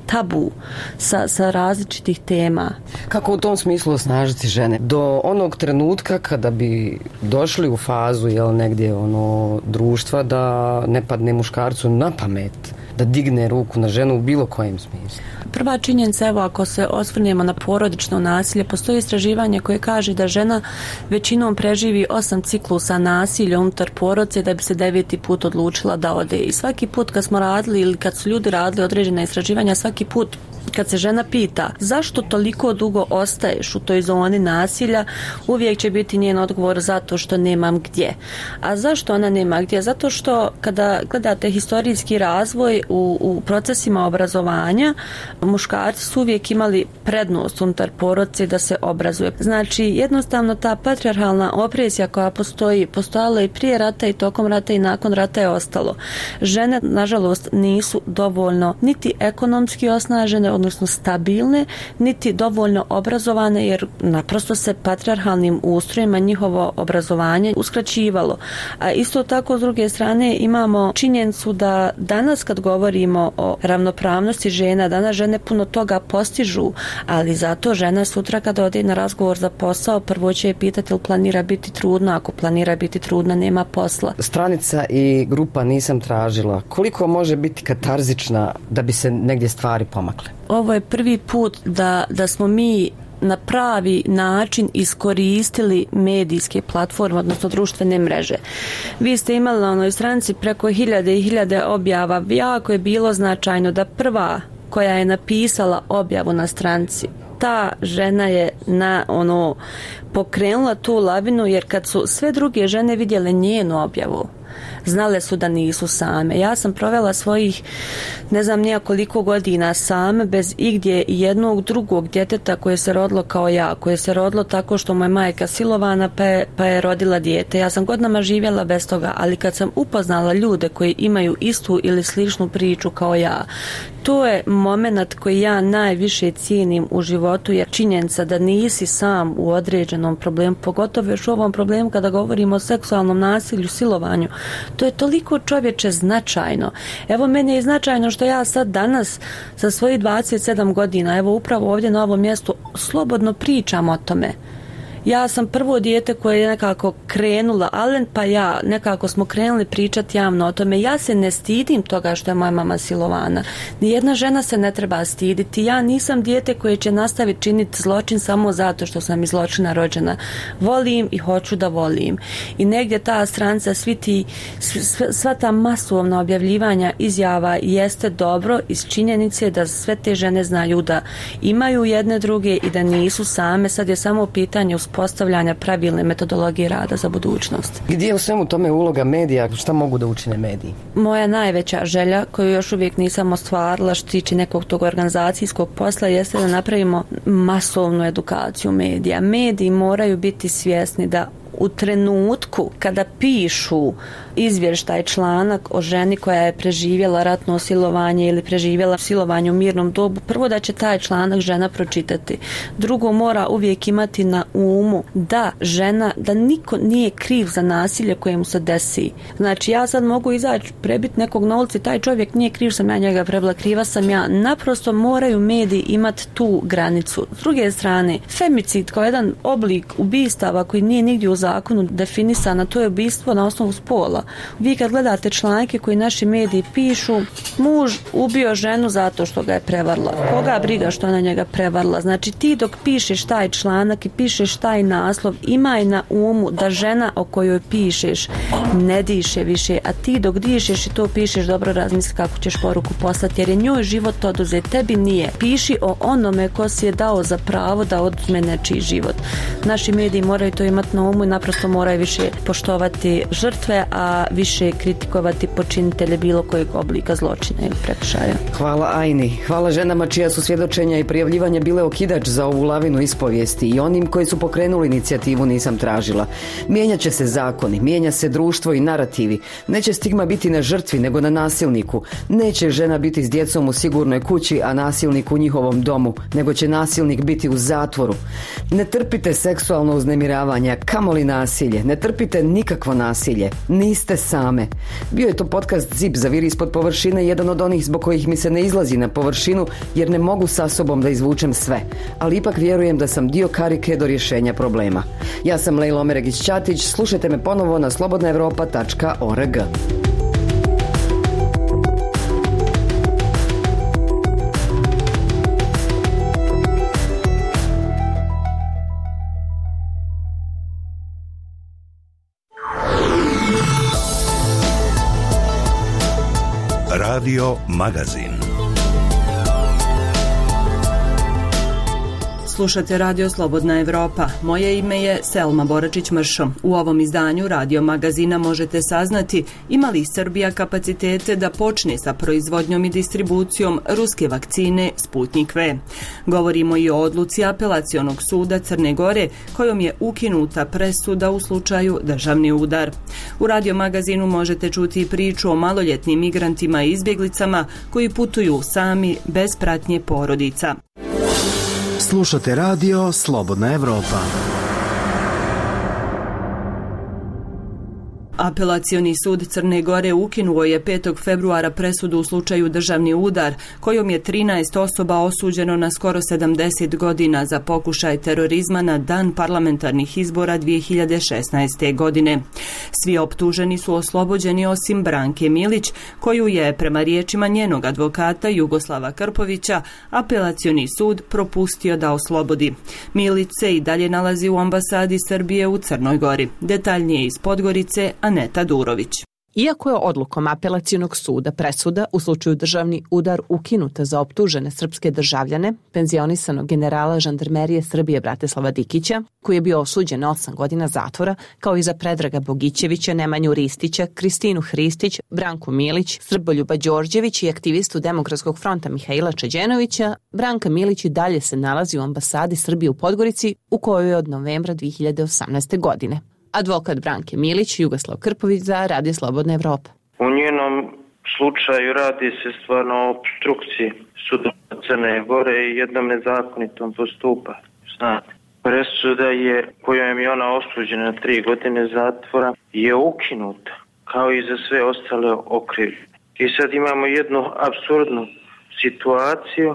tabu sa, sa različitih tema. Kako u tom smislu osnažiti žene? Do onog trenutka kada bi došli u fazu jel, negdje ono, društva da ne padne muškarcu na pamet da digne ruku na ženu u bilo kojem smislu. Prva činjenica, evo ako se osvrnemo na porodično nasilje, postoji istraživanje koje kaže da žena većinom preživi osam ciklusa nasilja unutar porodice da bi se deveti put odlučila da ode. I svaki put kad smo radili ili kad su ljudi radili određena istraživanja, svaki put kad se žena pita zašto toliko dugo ostaješ u toj zoni nasilja, uvijek će biti njen odgovor zato što nemam gdje. A zašto ona nema gdje? Zato što kada gledate historijski razvoj u, u procesima obrazovanja, muškarci su uvijek imali prednost unutar porodice da se obrazuje. Znači, jednostavno ta patrijarhalna opresija koja postoji, postojala i prije rata i tokom rata i nakon rata je ostalo. Žene, nažalost, nisu dovoljno niti ekonomski osnažene, odnosno stabilne, niti dovoljno obrazovane, jer naprosto se patrijarhalnim ustrojima njihovo obrazovanje uskraćivalo. A isto tako, s druge strane, imamo činjenicu da danas kad govorimo o ravnopravnosti žena, danas žene puno toga postižu, ali zato žena sutra kada ode na razgovor za posao, prvo će je pitati ili planira biti trudna, ako planira biti trudna, nema posla. Stranica i grupa Nisam tražila, koliko može biti katarzična da bi se negdje stvari pomakle? Ovo je prvi put da, da smo mi na pravi način iskoristili medijske platforme, odnosno društvene mreže. Vi ste imali na onoj stranici preko hiljade i hiljade objava. Jako je bilo značajno da prva koja je napisala objavu na stranici, ta žena je na ono pokrenula tu lavinu, jer kad su sve druge žene vidjele njenu objavu, znale su da nisu same. Ja sam provela svojih ne znam nijakoliko godina same, bez igdje jednog drugog djeteta koje se rodilo kao ja, koje se rodilo tako što mu je majka silovana pa je, pa je rodila dijete. Ja sam godinama živjela bez toga, ali kad sam upoznala ljude koji imaju istu ili sličnu priču kao ja, to je moment koji ja najviše cijenim u životu, jer činjenica da nisi sam u određenom problemu, pogotovo još u ovom problemu kada govorimo o seksualnom nasilju, silovanju, to je toliko čovječe značajno. Evo, meni je značajno što ja sad danas sa svojih dvadeset sedam godina, evo upravo ovdje na ovom mjestu, slobodno pričam o tome. Ja sam prvo dijete koje je nekako krenula, Alen pa ja, nekako smo krenuli pričati javno o tome. Ja se ne stidim toga što je moja mama silovana. Nijedna žena se ne treba stiditi. Ja nisam dijete koje će nastaviti činiti zločin samo zato što sam iz zločina rođena. Volim i hoću da volim. I negdje ta stranca, svi ti, sva ta masovna objavljivanja izjava jeste dobro iz činjenice da sve te žene znaju da imaju jedne druge i da nisu same. Sad je samo pitanje postavljanja pravilne metodologije rada za budućnost. Gdje je u svemu tome uloga medija? Šta mogu da učine mediji? Moja najveća želja, koju još uvijek nisam ostvarila što tiče nekog tog organizacijskog posla, jeste da napravimo masovnu edukaciju medija. Mediji moraju biti svjesni da u trenutku kada pišu izvještaj, članak o ženi koja je preživjela ratno silovanje ili preživjela silovanje u mirnom dobu, prvo da će taj članak žena pročitati. Drugo, mora uvijek imati na umu da žena, da niko nije kriv za nasilje koje mu se desi. Znači, ja sad mogu izaći, prebiti nekog na ulici, taj čovjek nije kriv, sam ja njega prebila, kriva sam ja. Naprosto moraju mediji imati tu granicu. S druge strane, femicid kao jedan oblik ubistava koji nije nigdje u zakonu definisana, to je ubistvo na osnovu spola. Vi kad gledate članke koji naši mediji pišu, muž ubio ženu zato što ga je prevarila. Koga briga što ona njega prevarila? Znači, ti dok pišeš taj članak i pišeš taj naslov, imaj na umu da žena o kojoj pišeš ne diše više, a ti dok dišeš i to pišeš, dobro razmisli kako ćeš poruku poslati, jer je njoj život oduzet, tebi nije. Piši o onome ko si je dao za pravo da oduzme nečiji život. Naši mediji moraju to imati na umu i naprosto moraju više poštovati žrtve, a više kritikovati počinitelje bilo kojeg oblika zločina ili prekršaja. Hvala Ajni. Hvala ženama čija su svjedočenja i prijavljivanje bile okidač za ovu lavinu ispovijesti i onim koji su pokrenuli inicijativu Nisam tražila. Mijenjat će se zakoni, mijenja se društvo i narativi. Neće stigma biti na žrtvi nego na nasilniku. Neće žena biti s djecom u sigurnoj kući, a nasilnik u njihovom domu, nego će nasilnik biti u zatvoru. Ne trpite seksualno uznemiravanje, kamoli trpjeli nasilje. Ne trpite nikakvo nasilje. Niste same. Bio je to podcast Zip zaviri ispod površine, jedan od onih zbog kojih mi se ne izlazi na površinu jer ne mogu sa sobom da izvučem sve. Ali ipak vjerujem da sam dio karike do rješenja problema. Ja sam Lejla Omeregić-Ćatić. Slušajte me ponovo na slobodna evropa tačka org. Radio Magazin. Slušate Radio Slobodna Evropa. Moje ime je Selma Boračić-Mršo. U ovom izdanju Radio Magazina možete saznati ima li Srbija kapacitete da počne sa proizvodnjom i distribucijom ruske vakcine Sputnik V. Govorimo i o odluci Apelacionog suda Crne Gore kojom je ukinuta presuda u slučaju državni udar. U Radio Magazinu možete čuti priču o maloljetnim migrantima i izbjeglicama koji putuju sami bez pratnje porodica. Slušate radio Slobodna Evropa. Apelacioni sud Crne Gore ukinuo je petog februara presudu u slučaju državni udar, kojom je trinaest osoba osuđeno na skoro sedamdeset godina za pokušaj terorizma na dan parlamentarnih izbora dvije hiljade šesnaeste. godine. Svi optuženi su oslobođeni osim Branke Milić, koju je, prema riječima njenog advokata Jugoslava Krpovića, apelacioni sud propustio da oslobodi. Milić se i dalje nalazi u ambasadi Srbije u Crnoj Gori. Detaljnije iz Podgorice, Aneta Durović. Iako je odlukom Apelacionog suda presuda u slučaju državni udar ukinuta za optužene srpske državljane, penzionisanog generala žandarmerije Srbije Bratislava Dikića, koji je bio osuđen na osam godina zatvora, kao i za Predraga Bogićevića, Nemanju Ristića, Kristinu Hristić, Branku Milić, Srboljuba Đorđević i aktivistu Demokratskog fronta Mihaila Čeđenovića, Branka Milić i dalje se nalazi u ambasadi Srbije u Podgorici, u kojoj je od novembra dvije hiljade osamnaeste. godine. Advokat Branke Milić, Jugoslav Krpović za Radio Slobodna Evropa. U njenom slučaju radi se stvarno o opstrukciji suda Crne Gore i jednom nezakonitom postupanju. Znate, presuda je, kojom je ona osuđena na tri godine zatvora, je ukinuta, kao i za sve ostale okrivljene. I sad imamo jednu apsurdnu situaciju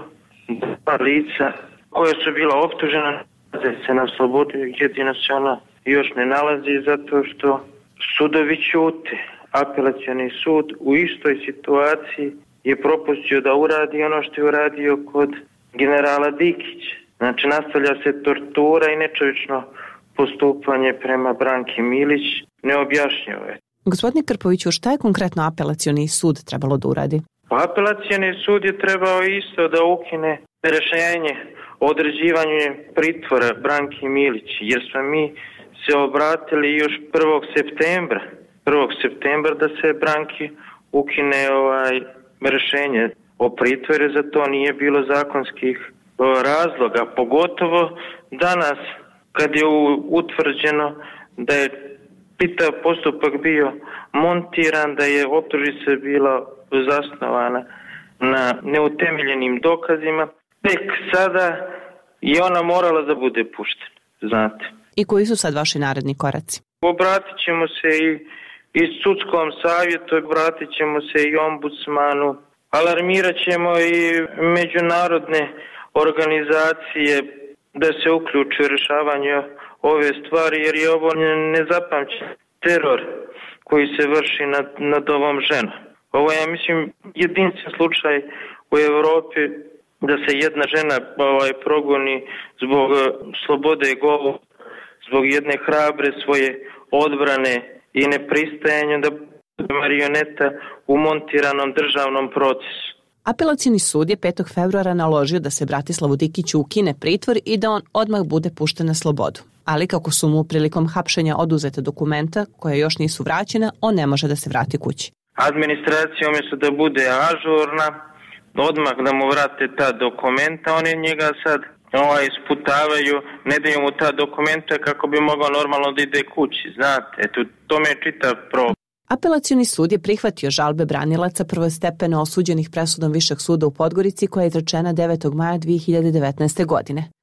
da lica koja su bila optužena da se na slobodu, jedino se ona još ne nalazi zato što sudovi ćute. Apelacioni sud u istoj situaciji je propustio da uradi ono što je uradio kod generala Dikića. Znači, nastavlja se tortura i nečovječno postupanje prema Branki Milić. Neobjašnjivo je. Gospodine Krpoviću, šta je konkretno Apelacioni sud trebalo da uradi? Pa Apelacioni sud je trebao isto da ukine rješenje o određivanju pritvora Branki Milić, jer smo mi se obratili još prvog septembra. prvog septembra da se Branki ukine ovaj rješenje o pritvoru, za to nije bilo zakonskih razloga, pogotovo danas kad je utvrđeno da je čitav postupak bio montiran, da je optužnica bila zasnovana na neutemeljenim dokazima. Tek sada je ona morala da bude puštena, znate. I koji su sad vaši naredni koraci? Obratit ćemo se i, i sudskom savjetu, obratit ćemo se i ombudsmanu, alarmirat ćemo i međunarodne organizacije da se uključe u rješavanje ove stvari, jer je ovo nezapamćen teror koji se vrši nad, nad ovom ženom. Ovo je, ja mislim, jedinstven slučaj u Europi da se jedna žena ovaj, progoni zbog slobode govora, zbog jedne hrabre svoje odbrane i nepristajanja da bude marioneta u montiranom državnom procesu. Apelacioni sud je petog februara naložio da se Bratislavu Dikiću ukine pritvor i da on odmah bude pušten na slobodu. Ali kako su mu prilikom hapšenja oduzete dokumenta, koja još nisu vraćena, on ne može da se vrati kući. Administracija umjesto da bude ažurna, odmah da mu vrate ta dokumenta, oni njega sad ovaj, isputavaju, ne daju mu ta dokumenta kako bi mogao normalno da ide kući, znate, eto, to me je čitav problem. Apelacioni sud je prihvatio žalbe branilaca prvostepeno osuđenih presudom Višeg suda u Podgorici koja je izrečena devetog maja dvije hiljade devetnaeste. godine.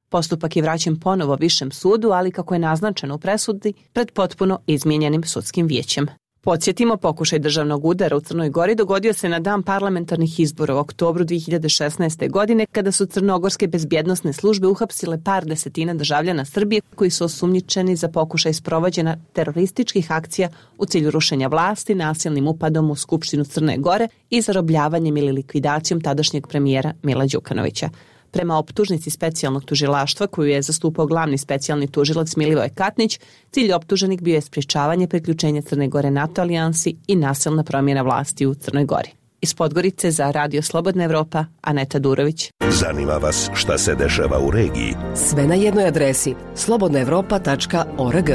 Postupak je vraćen ponovo višem sudu, ali kako je naznačeno u presudi, pred potpuno izmijenjenim sudskim vijećem. Podsjetimo, pokušaj državnog udara u Crnoj Gori dogodio se na dan parlamentarnih izbora u oktobru dvije hiljade šesnaeste. godine, kada su crnogorske bezbjednosne službe uhapsile par desetina državljana Srbije koji su osumnjičeni za pokušaj sprovođenja terorističkih akcija u cilju rušenja vlasti, nasilnim upadom u Skupštinu Crne Gore i zarobljavanjem ili likvidacijom tadašnjeg premijera Mila Đukanovića. Prema optužnici specijalnog tužilaštva koju je zastupao glavni specijalni tužilac Milivoje Katnić, cilj optuženih bio je sprječavanje priključenja Crne Gore NATO alijansi i nasilna promjena vlasti u Crnoj Gori. Iz Podgorice za Radio Slobodna Evropa, Aneta Durović. Zanima vas šta se dešava u regiji? Sve na jednoj adresi slobodna evropa tačka org.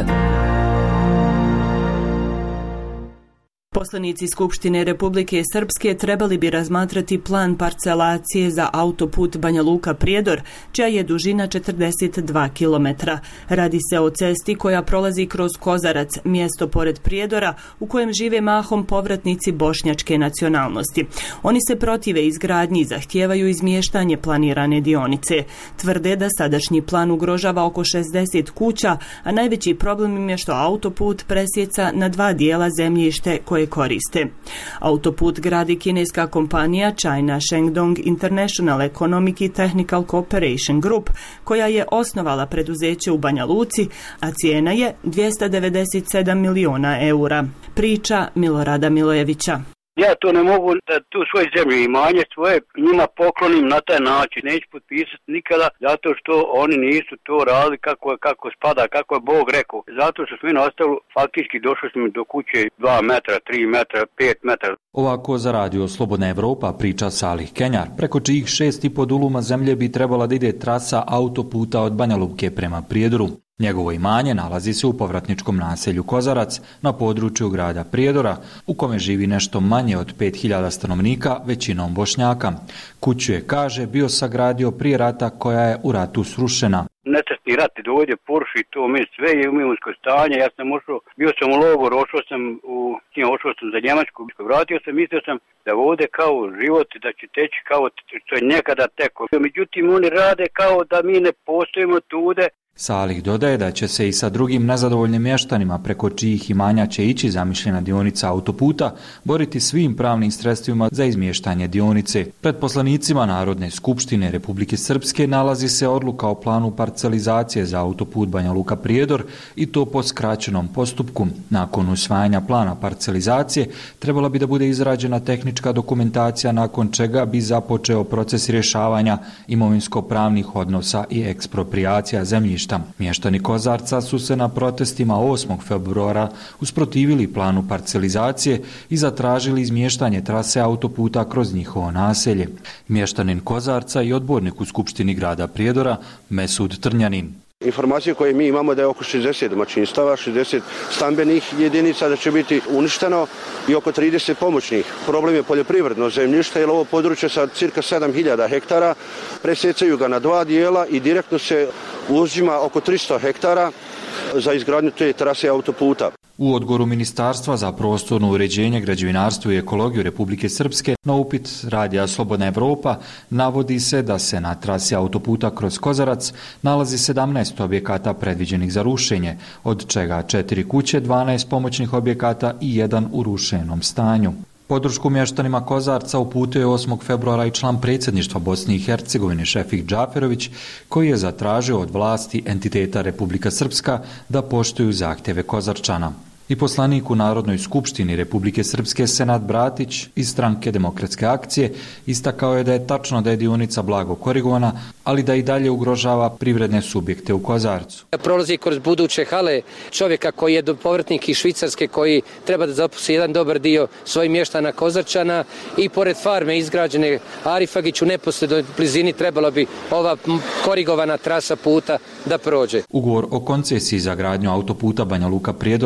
Poslanici Skupštine Republike Srpske trebali bi razmatrati plan parcelacije za autoput Banja Luka-Prijedor, čija je dužina četrdeset dva kilometra. Radi se o cesti koja prolazi kroz Kozarac, mjesto pored Prijedora, u kojem žive mahom povratnici bošnjačke nacionalnosti. Oni se protive izgradnji i zahtijevaju izmještanje planirane dionice. Tvrde da sadašnji plan ugrožava oko šezdeset kuća, a najveći problem im je što autoput presjeca na dva dijela zemljište koje koriste. Autoput gradi kineska kompanija China Shandong International Economic and Technical Cooperation Group, koja je osnovala preduzeće u Banja Luci, a cijena je dvjesto devedeset sedam miliona eura. Priča Milorada Milojevića. Ja to ne mogu da tu svoje zemlje imanje svoje njima poklonim na taj način. Neću potpisati nikada zato što oni nisu to radili kako, kako spada, kako je Bog rekao. Zato što smo mi nastavili, faktički došli smo do kuće dva metra, tri metra, pet metara. Ovako za Radio Slobodna Evropa priča Salih Kenjar, preko čijih šest i po duluma zemlje bi trebala da ide trasa autoputa od Banja Luke prema Prijedoru. Njegovo imanje nalazi se u povratničkom naselju Kozarac na području grada Prijedora, u kome živi nešto manje od pet hiljada stanovnika, većinom Bošnjaka. Kuću je, kaže, bio sagradio prije rata koja je u ratu srušena. Nesretni rat dođe, poruši to, mi sve je u imovinsko stanje, ja sam ušao, bio sam u logoru, ošao sam u, ošao sam za Njemačku, vratio sam, mislio sam da ovdje kao život, da će teći kao što je nekada teko. Međutim, oni rade kao da mi ne postojimo tude. Salih dodaje da će se i sa drugim nezadovoljnim mještanima preko čijih imanja će ići zamišljena dionica autoputa boriti svim pravnim sredstvima za izmještanje dionice. Pred poslanicima Narodne skupštine Republike Srpske nalazi se odluka o planu parcelizacije za autoput Banja Luka-Prijedor i to po skraćenom postupku. Nakon usvajanja plana parcelizacije trebala bi da bude izrađena tehnička dokumentacija nakon čega bi započeo proces rješavanja imovinsko-pravnih odnosa i ekspropriacija zemljišta. Mještani Kozarca su se na protestima osmog februara usprotivili planu parcelizacije i zatražili izmještanje trase autoputa kroz njihovo naselje. Mještanin Kozarca i odbornik u Skupštini grada Prijedora Mesud Trnjanin. Informacije koje mi imamo da je oko šezdeset domaćinstava, šezdeset stambenih jedinica da će biti uništeno i oko trideset pomoćnih. Problem je poljoprivredno zemljište jer ovo područje sa cirka sedam hiljada hektara presjecaju ga na dva dijela i direktno se uzima oko tristo hektara za izgradnju te trase autoputa. U odgovoru Ministarstva za prostorno uređenje, građevinarstvo i ekologiju Republike Srpske na upit Radija Slobodna Evropa navodi se da se na trasi autoputa kroz Kozarac nalazi sedamnaest objekata predviđenih za rušenje, od čega četiri kuće, dvanaest pomoćnih objekata i jedan u rušenom stanju. Podršku mještanima Kozarca uputio je osmog februara i član predsjedništva Bosne i Hercegovine Šefik Džaferović, koji je zatražio od vlasti entiteta Republika Srpska da poštuju zahtjeve Kozarčana. I poslanik u Narodnoj skupštini Republike Srpske Senat Bratić iz stranke Demokratske akcije istakao je da je tačno da je dionica blago korigovana, ali da i dalje ugrožava privredne subjekte u Kozarcu. Prolazi kroz buduće hale čovjeka koji je povratnik iz Švicarske, koji treba da zaposli jedan dobar dio svojih mještana Kozarčana i pored farme izgrađene Arifagić u neposrednoj blizini trebalo bi ova korigovana trasa puta da prođe. Ugovor o koncesiji za gradnju autoputa Banja Luka-Prijedor potpisan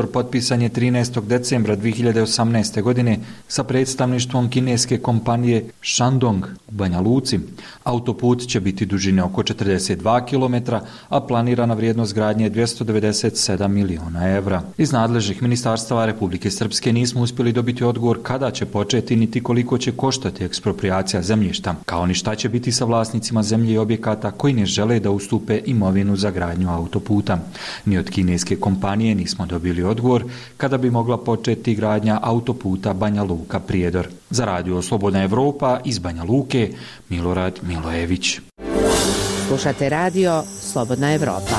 potpisan je trinaestog decembra dvije hiljade osamnaeste. godine sa predstavništvom kineske kompanije Shandong u Banja Luci. Autoput će biti dužine oko četrdeset dva kilometra, a planirana vrijednost gradnje je dvjesto devedeset sedam miliona evra. Iz nadležnih ministarstava Republike Srpske nismo uspjeli dobiti odgovor kada će početi niti koliko će koštati eksproprijacija zemljišta, kao ni šta će biti sa vlasnicima zemlje i objekata koji ne žele da ustupe imovinu za gradnju autoputa. Ni od kineske kompanije nismo dobili odgovor kada bi mogla početi gradnja autoputa Banja Luka-Prijedor. Za radio Slobodna Evropa iz Banja Luke, Milorad Milojević. Slušate radio Slobodna Evropa.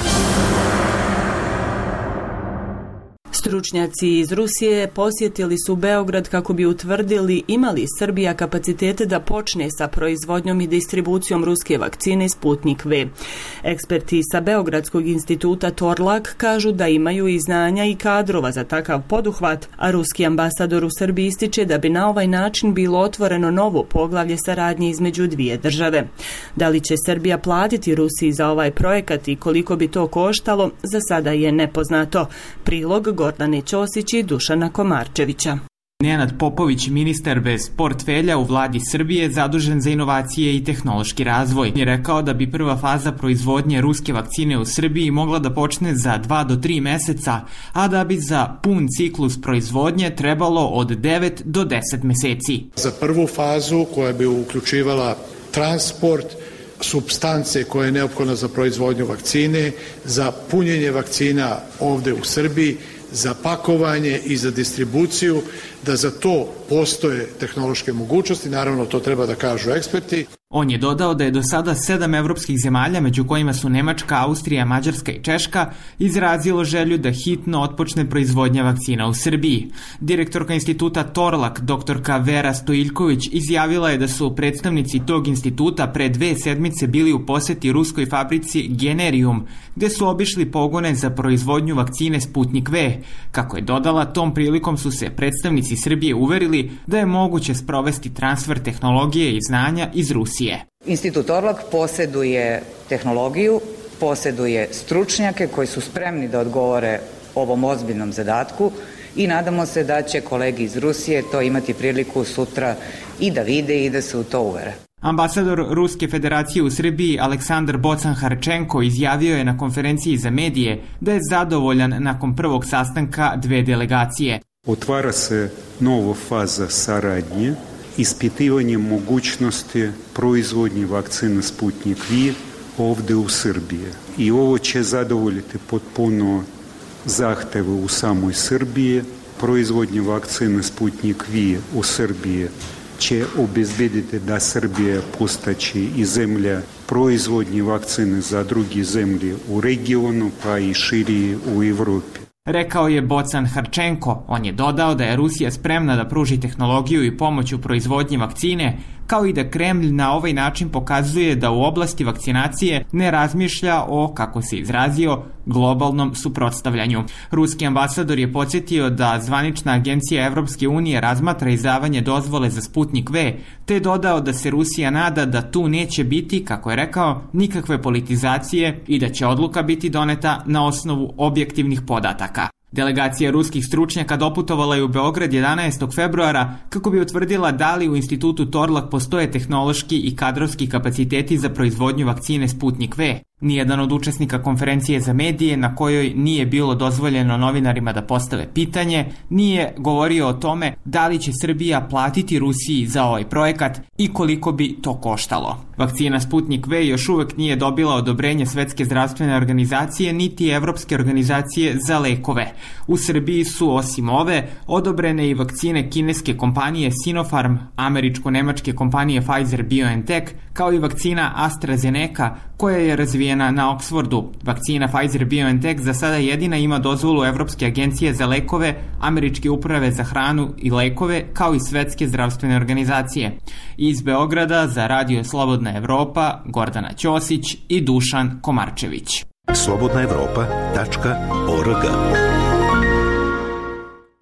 Stručnjaci iz Rusije posjetili su Beograd kako bi utvrdili ima li Srbija kapacitete da počne sa proizvodnjom i distribucijom ruske vakcine Sputnik V. Eksperti sa Beogradskog instituta Torlak kažu da imaju i znanja i kadrova za takav poduhvat, a ruski ambasador u Srbiji ističe da bi na ovaj način bilo otvoreno novo poglavlje saradnje između dvije države. Da li će Srbija platiti Rusiji za ovaj projekat i koliko bi to koštalo, za sada je nepoznato. Prilog Gordane Ćosić i Dušana Komarčevića. Nenad Popović, ministar bez portfelja u vladi Srbije zadužen za inovacije i tehnološki razvoj, je rekao da bi prva faza proizvodnje ruske vakcine u Srbiji mogla da počne za dva do tri meseca, a da bi za pun ciklus proizvodnje trebalo od devet do deset meseci. Za prvu fazu koja bi uključivala transport supstance koja je neophodna za proizvodnju vakcine, za punjenje vakcina ovde u Srbiji, za pakovanje i za distribuciju, da za to postoje tehnološke mogućnosti, naravno to treba da kažu eksperti. On je dodao da je do sada sedam evropskih zemalja, među kojima su Nemačka, Austrija, Mađarska i Češka, izrazilo želju da hitno otpočne proizvodnja vakcina u Srbiji. Direktorka instituta Torlak, doktorka Vera Stojiljković, izjavila je da su predstavnici tog instituta pre dve sedmice bili u poseti ruskoj fabrici Generium, gde su obišli pogone za proizvodnju vakcine Sputnik V. Kako je dodala, tom prilikom su se predstavnici Srbije uverili da je moguće sprovesti transfer tehnologije i znanja iz Rusije. Institut Torlak posjeduje tehnologiju, posjeduje stručnjake koji su spremni da odgovore ovom ozbiljnom zadatku i nadamo se da će kolegi iz Rusije to imati priliku sutra i da vide i da se u to uvere. Ambasador Ruske federacije u Srbiji Aleksandar Bocan-Harčenko izjavio je na konferenciji za medije da je zadovoljan nakon prvog sastanka dve delegacije. Otvara se nova faza saradnje, ispitivanje mogućnosti proizvodnje vakcine Sputnik V ovde u Srbiji. I ovo će zadovoljiti potpuno zahteve u samoj Srbiji. Proizvodnje vakcine Sputnik V u Srbiji će obezbediti da Srbija postaće i zemlja proizvodnje vakcine za druge zemlje u regionu, pa i širije u Evropi. Rekao je Bocan-Harčenko. On je dodao da je Rusija spremna da pruži tehnologiju i pomoć u proizvodnji vakcine, kao i da Kremlj na ovaj način pokazuje da u oblasti vakcinacije ne razmišlja o, kako se izrazio, globalnom suprotstavljanju. Ruski ambasador je podsjetio da zvanična agencija Evropske unije razmatra izdavanje dozvole za Sputnik V, te je dodao da se Rusija nada da tu neće biti, kako je rekao, nikakve politizacije i da će odluka biti doneta na osnovu objektivnih podataka. Delegacija ruskih stručnjaka doputovala je u Beograd jedanaestog februara kako bi utvrdila da li u institutu Torlak postoje tehnološki i kadrovski kapaciteti za proizvodnju vakcine Sputnik V. Nijedan od učesnika konferencije za medije, na kojoj nije bilo dozvoljeno novinarima da postave pitanje, nije govorio o tome da li će Srbija platiti Rusiji za ovaj projekat i koliko bi to koštalo. Vakcina Sputnik V još uvek nije dobila odobrenje Svetske zdravstvene organizacije niti Evropske organizacije za lekove. U Srbiji su osim ove odobrene i vakcine kineske kompanije Sinopharm, američko-nemačke kompanije Pfizer-BioNTech, kao i vakcina AstraZeneca koja je razvijena na Oxfordu. Vakcina Pfizer-BioNTech za sada jedina ima dozvolu Evropske agencije za lekove, Američke uprave za hranu i lekove, kao i Svetske zdravstvene organizacije. Iz Beograda za Radio Slobodna Evropa, Gordana Ćosić i Dušan Komarčević. slobodna evropa tačka org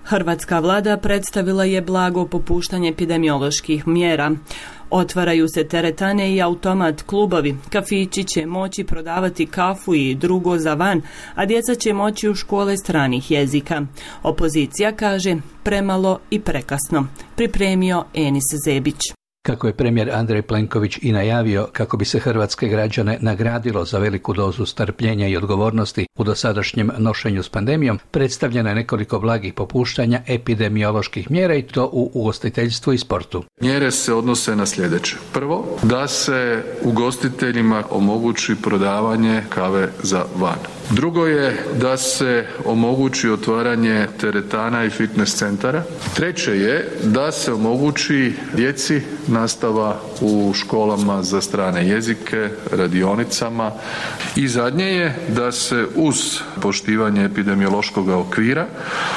Hrvatska vlada predstavila je blago popuštanje epidemioloških mjera. Otvaraju se teretane i automat klubovi, kafići će moći prodavati kafu i drugo za van, a djeca će moći u škole stranih jezika. Opozicija kaže premalo i prekasno. Pripremio Enis Zebić. Kako je premijer Andrej Plenković i najavio kako bi se hrvatske građane nagradilo za veliku dozu strpljenja i odgovornosti u dosadašnjem nošenju s pandemijom, predstavljeno je nekoliko blagih popuštanja epidemioloških mjera i to u ugostiteljstvu i sportu. Mjere se odnose na sljedeće. Prvo, da se ugostiteljima omogući prodavanje kave za van. Drugo je da se omogući otvaranje teretana i fitness centara. Treće je da se omogući djeci nastava u školama za strane jezike, radionicama. I zadnje je da se uz poštivanje epidemiološkog okvira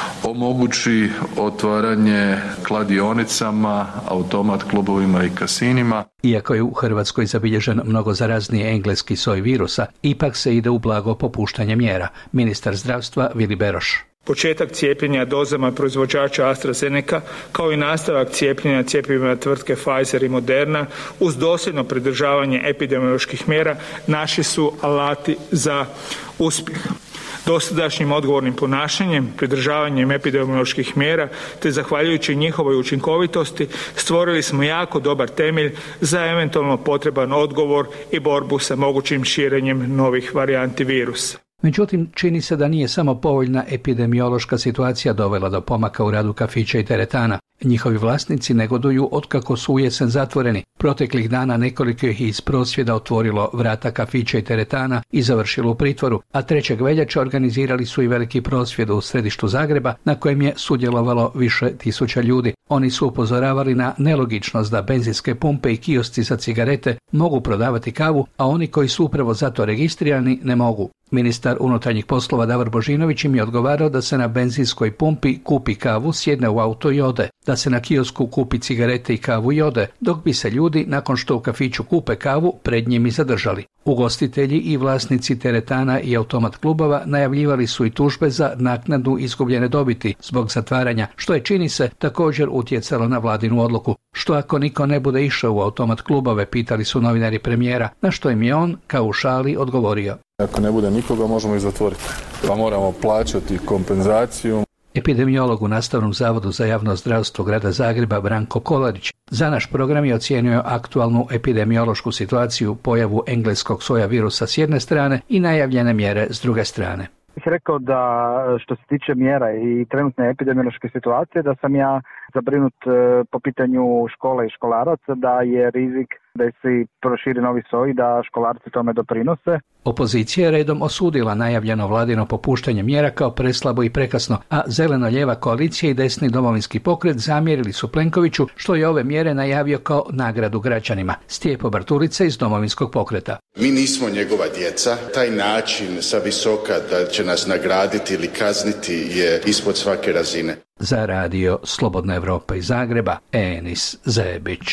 omogući otvaranje kladionicama, automat klubovima i kasinima. Iako je u Hrvatskoj zabilježen mnogo zarazniji engleski soj virusa, ipak se ide u blago popuštanje mjera. Ministar zdravstva Vili Beroš. Početak cijepljenja dozama proizvođača AstraZeneca kao i nastavak cijepljenja cjepivima tvrtke Pfizer i Moderna uz dosljedno pridržavanje epidemioloških mjera naši su alati za uspjeh. Dosadašnjim odgovornim ponašanjem, pridržavanjem epidemioloških mjera te zahvaljujući njihovoj učinkovitosti stvorili smo jako dobar temelj za eventualno potreban odgovor i borbu sa mogućim širenjem novih varijanti virusa. Međutim, čini se da nije samo povoljna epidemiološka situacija dovela do pomaka u radu kafića i teretana. Njihovi vlasnici negoduju otkako su u jesen zatvoreni. Proteklih dana nekoliko ih iz prosvjeda otvorilo vrata kafića i teretana i završilo u pritvoru, a trećeg veljače organizirali su i veliki prosvjed u središtu Zagreba na kojem je sudjelovalo više tisuća ljudi. Oni su upozoravali na nelogičnost da benzinske pumpe i kiosci za cigarete mogu prodavati kavu, a oni koji su upravo zato registrirani ne mogu. Ministar unutarnjih poslova Davor Božinović im je odgovarao da se na benzinskoj pumpi kupi kavu, sjedne u auto i ode, da se na kiosku kupi cigarete i kavu i ode, dok bi se ljudi, nakon što u kafiću kupe kavu, pred njim i zadržali. Ugostitelji i vlasnici teretana i automat klubova najavljivali su i tužbe za naknadu izgubljene dobiti zbog zatvaranja, što je, čini se, također utjecalo na vladinu odluku. Što ako niko ne bude išao u automat klubove, pitali su novinari premijera, na što im je on, kao u šali, odgovorio. Ako ne bude nikoga, možemo ih zatvoriti, pa moramo plaćati kompenzaciju. Epidemiolog u Nastavnom zavodu za javno zdravstvo grada Zagreba Branko Kolarić za naš program je ocijenio aktualnu epidemiološku situaciju, pojavu engleskog soja virusa s jedne strane i najavljene mjere s druge strane. Bih rekao da što se tiče mjera i trenutne epidemiološke situacije, da sam ja zabrinut po pitanju škola i školaraca, da je rizik da se proširi novi soj, da školarci tome doprinose. Opozicija je redom osudila najavljeno vladino popuštanje mjera kao preslabo i prekasno, a zeleno-lijeva koalicija i desni domovinski pokret zamjerili su Plenkoviću što je ove mjere najavio kao nagradu građanima. Stijepo Bartulica iz domovinskog pokreta. Mi nismo njegova djeca. Taj način sa visoka da će nas nagraditi ili kazniti je ispod svake razine. Za radio Slobodna Evropa iz Zagreba, Enis Zebić.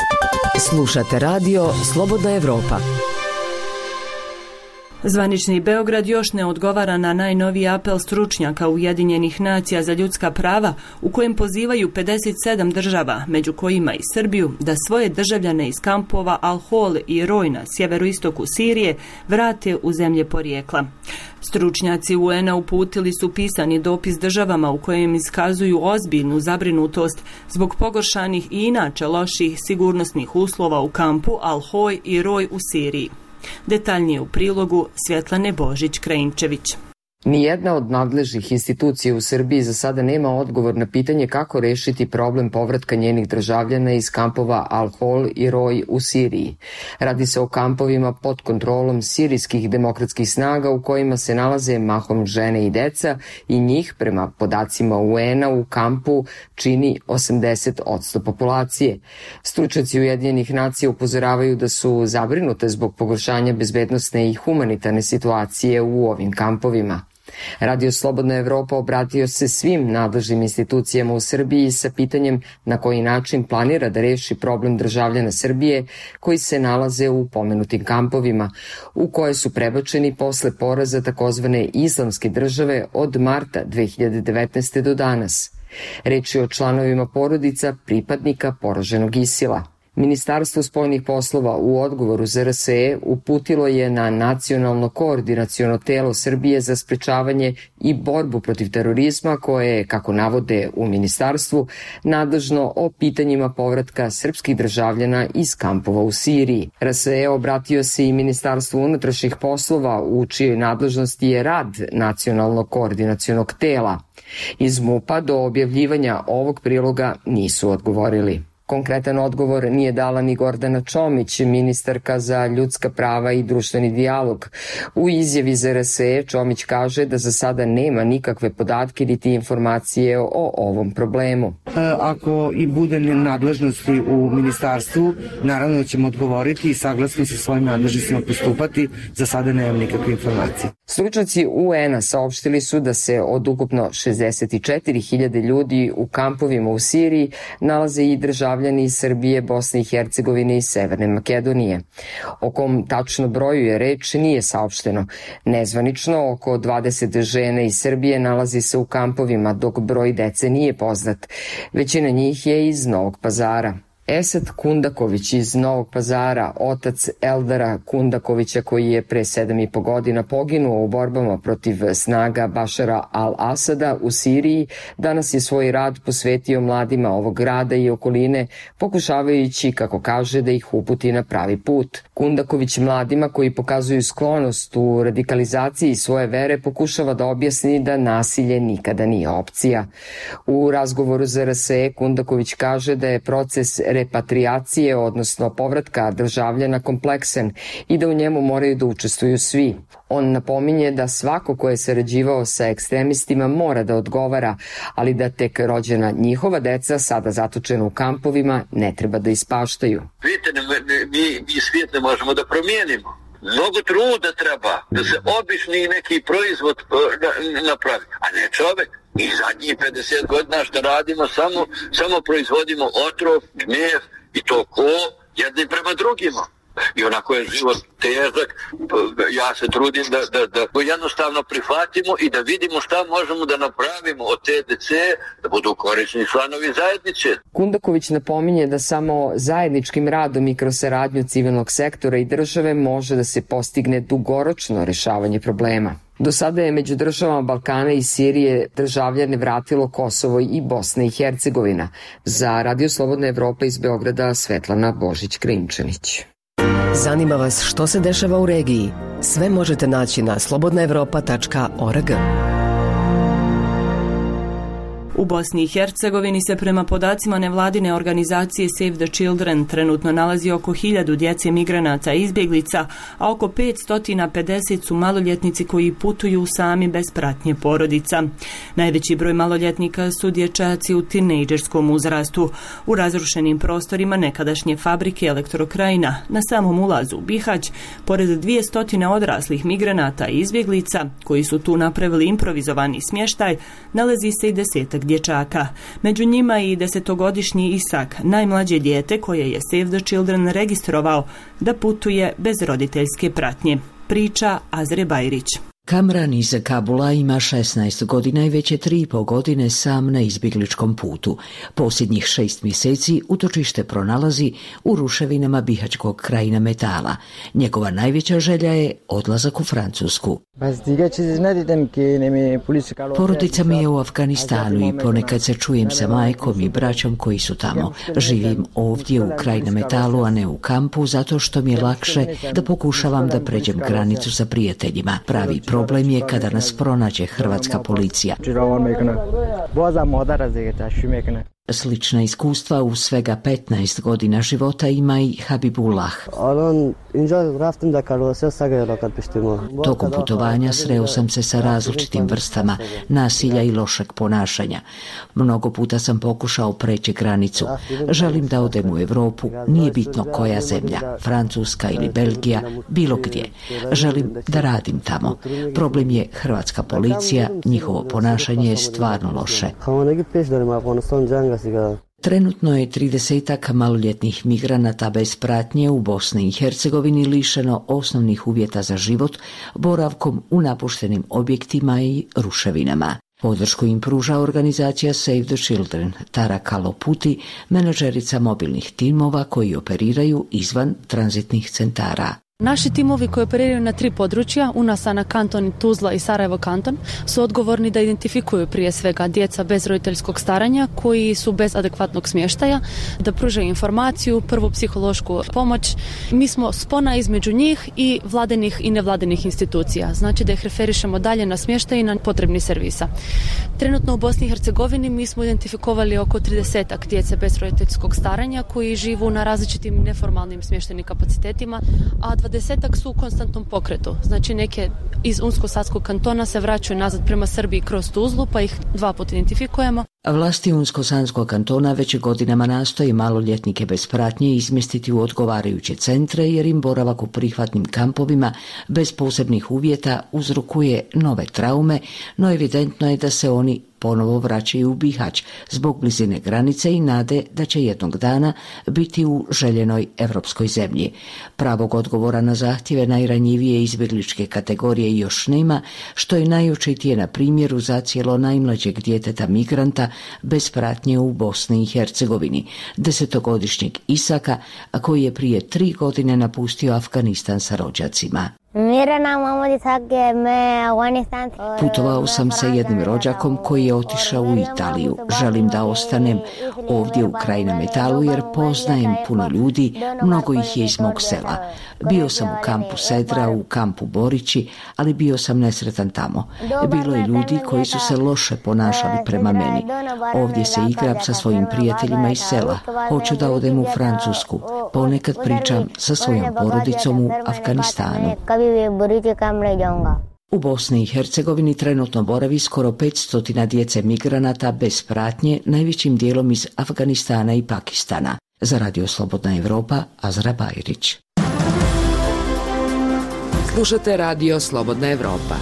Slušate radio Slobodna Evropa. Zvanični Beograd još ne odgovara na najnoviji apel stručnjaka Ujedinjenih nacija za ljudska prava u kojem pozivaju pedeset sedam država, među kojima i Srbiju, da svoje državljane iz kampova Al-Hol i Roj na sjeveroistoku Sirije vrate u zemlje porijekla. Stručnjaci U N-a uputili su pisani dopis državama u kojem iskazuju ozbiljnu zabrinutost zbog pogoršanih i inače loših sigurnosnih uslova u kampu Al-Hol i Roj u Siriji. Detaljnije u prilogu Svjetlane Božić-Krajinčević. Nijedna od nadležnih institucija u Srbiji za sada nema odgovor na pitanje kako rešiti problem povratka njenih državljana iz kampova Al-Hol i Roj u Siriji. Radi se o kampovima pod kontrolom sirijskih demokratskih snaga u kojima se nalaze mahom žene i deca i njih, prema podacima U N-a, u kampu čini osamdeset posto populacije. Stručnjaci Ujedinjenih nacija upozoravaju da su zabrinute zbog pogoršanja bezbednosne i humanitarne situacije u ovim kampovima. Radio Slobodna Evropa obratio se svim nadležnim institucijama u Srbiji sa pitanjem na koji način planira da reši problem državljana Srbije koji se nalaze u pomenutim kampovima, u koje su prebačeni posle poraza takozvane islamske države od marta dve hiljade devetnaeste. do danas. Reč je o članovima porodica pripadnika poraženog Isila. Ministarstvo spoljnih poslova u odgovoru Z R S E uputilo je na Nacionalno koordinaciono telo Srbije za sprečavanje i borbu protiv terorizma koje je, kako navode u ministarstvu, nadležno o pitanjima povratka srpskih državljana iz kampova u Siriji. R S E obratio se i Ministarstvu unutrašnjih poslova u čijoj nadležnosti je rad Nacionalnog koordinacionog tela. Iz MUP-a do objavljivanja ovog priloga nisu odgovorili. Konkretan odgovor nije dala ni Gordana Čomić, ministarka za ljudska prava i društveni dijalog. U izjavi Z R S E Čomić kaže da za sada nema nikakve podatke niti informacije o ovom problemu. Ako i bude nadležnosti u ministarstvu, naravno ćemo odgovoriti i saglasno sa svojim nadležnostima postupati. Za sada nemam nikakve informacije. Stručnjaci U N-a saopštili su da se od ukupno šezdeset četiri hiljade ljudi u kampovima u Siriji nalaze i državljani iz Srbije, Bosne i Hercegovine i Severne Makedonije. O kom tačno broju je reč nije saopšteno. Nezvanično, oko dvadeset žena iz Srbije nalazi se u kampovima, dok broj dece nije poznat. Većina njih je iz Novog Pazara. Esad Kundaković iz Novog Pazara, otac Eldara Kundakovića koji je pre sedam i po godina poginuo u borbama protiv snaga Bašara al-Asada u Siriji, danas je svoj rad posvetio mladima ovog grada i okoline, pokušavajući, kako kaže, da ih uputi na pravi put. Kundaković mladima koji pokazuju sklonost u radikalizaciji svoje vere pokušava da objasni da nasilje nikada nije opcija. U razgovoru za R S E Kundaković kaže da je proces repatriacije, odnosno povratka državljana kompleksan i da u njemu moraju da učestvuju svi. On napominje da svako ko je sarađivao sa ekstremistima mora da odgovara, ali da tek rođena njihova deca, sada zatočena u kampovima, ne treba da ispaštaju. Vidite, mi, mi svijet ne možemo da promijenimo. Mnogo truda treba da se obični neki proizvod napravi, a ne čovek. I zadnjih pedeset godina što radimo, samo, samo proizvodimo otrov, gnjev i to ko jedni prema drugima. I onako je život težak, ja se trudim da, da, da jednostavno prihvatimo i da vidimo šta možemo da napravimo od te dece, da budu korisni članovi zajednice. Kundaković napominje da samo zajedničkim radom i kroz saradnju civilnog sektora i države može da se postigne dugoročno rešavanje problema. Do sada je među državama Balkana i Sirije državljane vratilo Kosovo i Bosna i Hercegovina. Za Radio Slobodna Evropa iz Beograda Svetlana Božić-Krimčanić. Zanima vas što se dešava u regiji? Sve možete naći na slobodna evropa tačka org. U Bosni i Hercegovini se prema podacima nevladine organizacije Save the Children trenutno nalazi oko hiljadu djece migranata i izbjeglica, a oko petsto pedeset su maloljetnici koji putuju sami bez pratnje porodica. Najveći broj maloljetnika su dječaci u tinejdžerskom uzrastu. U razrušenim prostorima nekadašnje fabrike Elektrokrajina na samom ulazu u Bihać, pored dvjesto odraslih migranata i izbjeglica koji su tu napravili improvizovani smještaj, nalazi se i desetak dječaka. Među njima i desetogodišnji Isak, najmlađe dijete koje je Save the Children registrovao da putuje bez roditeljske pratnje. Priča Azre Bajrić. Kamran iz Kabula ima šesnaest godina i već je tri i po godine sam na izbjegličkom putu. Posljednjih šest mjeseci utočište pronalazi u ruševinama bihaćkog krajina Metala. Njegova najveća želja je odlazak u Francusku. Porodica mi je u Afganistanu i ponekad se čujem sa majkom i braćom koji su tamo. Živim ovdje u krajina Metalu, a ne u kampu, zato što mi je lakše da pokušavam da pređem granicu sa prijateljima. Pravi problem je kada nas pronađe hrvatska policija. Slična iskustva u svega petnaest godina života ima i Habibullah. Tokom putovanja sreo sam se sa različitim vrstama nasilja i lošeg ponašanja. Mnogo puta sam pokušao preći granicu. Želim da odem u Europu, nije bitno koja zemlja, Francuska ili Belgija, bilo gdje. Želim da radim tamo. Problem je hrvatska policija, njihovo ponašanje je stvarno loše. Trenutno je tridesetak maloljetnih migranata bez pratnje u Bosni i Hercegovini lišeno osnovnih uvjeta za život, boravkom u napuštenim objektima i ruševinama. Podršku im pruža organizacija Save the Children. Tara Kaloputi, menadžerica mobilnih timova koji operiraju izvan tranzitnih centara. Naši timovi koji operiraju na tri područja, Unasana kanton, Tuzla i Sarajevo kanton, su odgovorni da identifikuju prije svega djeca bez roditeljskog staranja koji su bez adekvatnog smještaja, da pružaju informaciju, prvu psihološku pomoć. Mi smo spona između njih i vladinih i nevladinih institucija, znači da ih referišemo dalje na smještaj i na potrebni servisa. Trenutno u Bosni i Hercegovini mi smo identifikovali oko tridesetak djece bez roditeljskog staranja koji živu na različitim neformalnim smještajnim kapacitetima, a dvadesetak su u konstantnom pokretu. Znači neke iz Unsko-Sanskog kantona se vraćaju nazad prema Srbiji kroz Tuzlu, pa ih dva put identifikujemo. Vlasti Unsko-Sanskog kantona već godinama nastoji maloljetnike bez pratnje izmjestiti u odgovarajuće centre jer im boravak u prihvatnim kampovima bez posebnih uvjeta uzrokuje nove traume, no evidentno je da se oni ponovo vraćaju u Bihać zbog blizine granice i nade da će jednog dana biti u željenoj evropskoj zemlji. Pravog odgovora na zahtjeve najranjivije izbjegličke kategorije još nema, što je najočitije na primjeru zacijelo najmlađeg djeteta migranta bez pratnje u Bosni i Hercegovini, desetogodišnjeg Isaka, a koji je prije tri godine napustio Afganistan sa rođacima. Putovao sam sa jednim rođakom koji je otišao u Italiju. Želim da ostanem ovdje u kraj na Metalu jer poznajem puno ljudi, mnogo ih je iz mog sela. Bio sam u kampu Sedra, u kampu Borići, ali bio sam nesretan tamo. Bilo je ljudi koji su se loše ponašali prema meni. Ovdje se igram sa svojim prijateljima iz sela. Hoću da odem u Francusku. Ponekad pričam sa svojom porodicom u Afganistanu. U Bosni i Hercegovini trenutno boravi skoro petsto djece migranata bez pratnje, najvećim dijelom iz Afganistana i Pakistana. Za Radio Slobodna Evropa, Azra Bajrić. Slušate Radio Slobodna Evropa.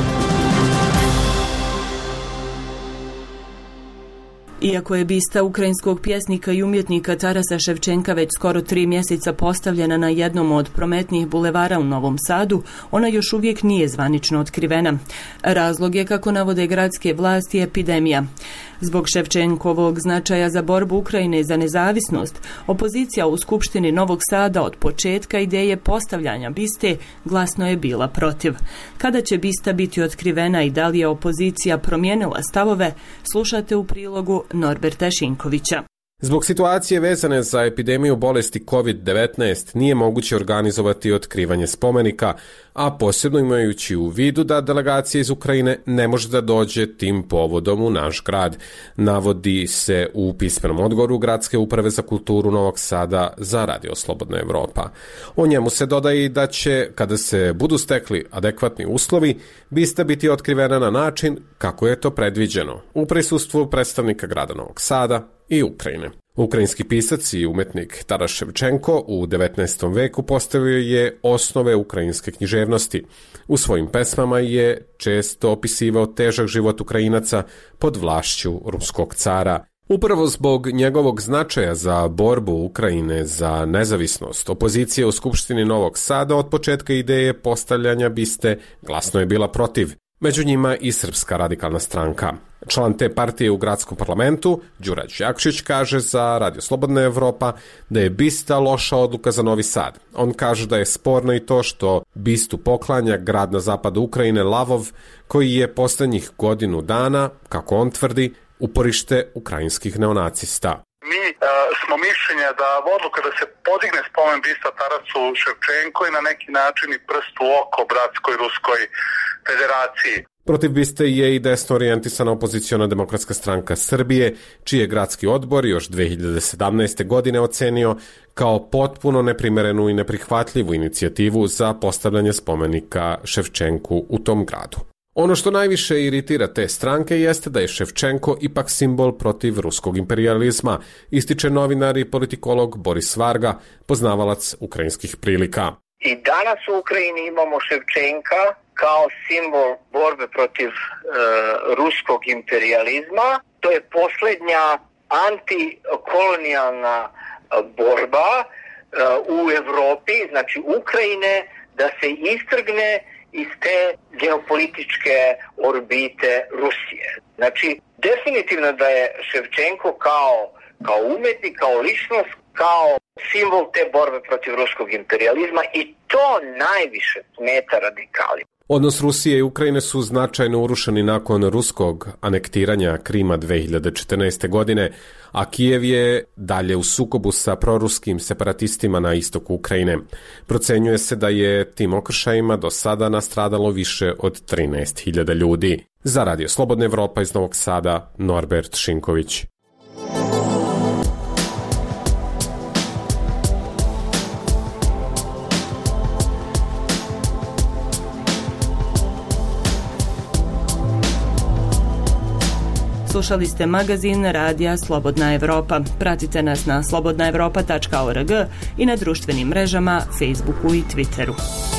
Iako je bista ukrajinskog pjesnika i umjetnika Tarasa Ševčenka već skoro tri mjeseca postavljena na jednom od prometnijih bulevara u Novom Sadu, ona još uvijek nije zvanično otkrivena. Razlog je, kako navode gradske vlasti, epidemija. Zbog Ševčenkovog značaja za borbu Ukrajine za nezavisnost, opozicija u Skupštini Novog Sada od početka ideje postavljanja biste glasno je bila protiv. Kada će bista biti otkrivena i da li je opozicija promijenila stavove, slušate u prilogu Norberta Šinkovića. Zbog situacije vezane za epidemiju bolesti kovid devetnaest nije moguće organizovati otkrivanje spomenika, a posebno imajući u vidu da delegacija iz Ukrajine ne može da dođe tim povodom u naš grad, navodi se u pismenom odgovoru Gradske uprave za kulturu Novog Sada za Radio Slobodna Evropa. O njemu se dodaje da će, kada se budu stekli adekvatni uslovi, bista biti otkrivena na način kako je to predviđeno, u prisustvu predstavnika grada Novog Sada i Ukrajine. Ukrajinski pisac i umetnik Taras Ševčenko u devetnaestom veku postavio je osnove ukrajinske književnosti. U svojim pesmama je često opisivao težak život Ukrajinaca pod vlašću ruskog cara. Upravo zbog njegovog značaja za borbu Ukrajine za nezavisnost, opozicija u Skupštini Novog Sada od početka ideje postavljanja biste glasno je bila protiv. Među njima i Srpska radikalna stranka. Član te partije u gradskom parlamentu, Đurađ Jakšić, kaže za Radio Slobodna Evropa da je bista loša odluka za Novi Sad. On kaže da je sporno i to što bistu poklanja grad na zapadu Ukrajine Lavov, koji je posljednjih godinu dana, kako on tvrdi, uporište ukrajinskih neonacista. Mi uh, smo mišljenja da odluka da se podigne spomen bista Tarasu Ševčenko i na neki način i prst u oko bratskoj Ruskoj federaciji. Protiv biste je i desno orijentisana opoziciona Demokratska stranka Srbije, čiji je gradski odbor još dve hiljade sedamnaeste. godine ocenio kao potpuno neprimerenu i neprihvatljivu inicijativu za postavljanje spomenika Ševčenku u tom gradu. Ono što najviše iritira te stranke jeste da je Ševčenko ipak simbol protiv ruskog imperializma, ističe novinar i politikolog Boris Varga, poznavalac ukrajinskih prilika. I danas u Ukrajini imamo Ševčenka kao simbol borbe protiv e, ruskog imperializma. To je posljednja antikolonijalna borba e, u Evropi, znači Ukrajine, da se istrgne iz te geopolitičke orbite Rusije. Znači, definitivno da je Ševčenko kao, kao umetnik, kao ličnost, kao simbol te borbe protiv ruskog imperializma i to najviše smeta radikalima. Odnos Rusije i Ukrajine su značajno urušeni nakon ruskog anektiranja Krima dve hiljade četrnaeste. godine, a Kijev je dalje u sukobu sa proruskim separatistima na istoku Ukrajine. Procenjuje se da je tim okršajima do sada nastradalo više od trinaest hiljada ljudi. Za Radio Slobodna Evropa iz Novog Sada, Norbert Šinković. Slušali ste magazin Radija Slobodna Evropa. Pratite nas na slobodna evropa tačka org i na društvenim mrežama, Facebooku i Twitteru.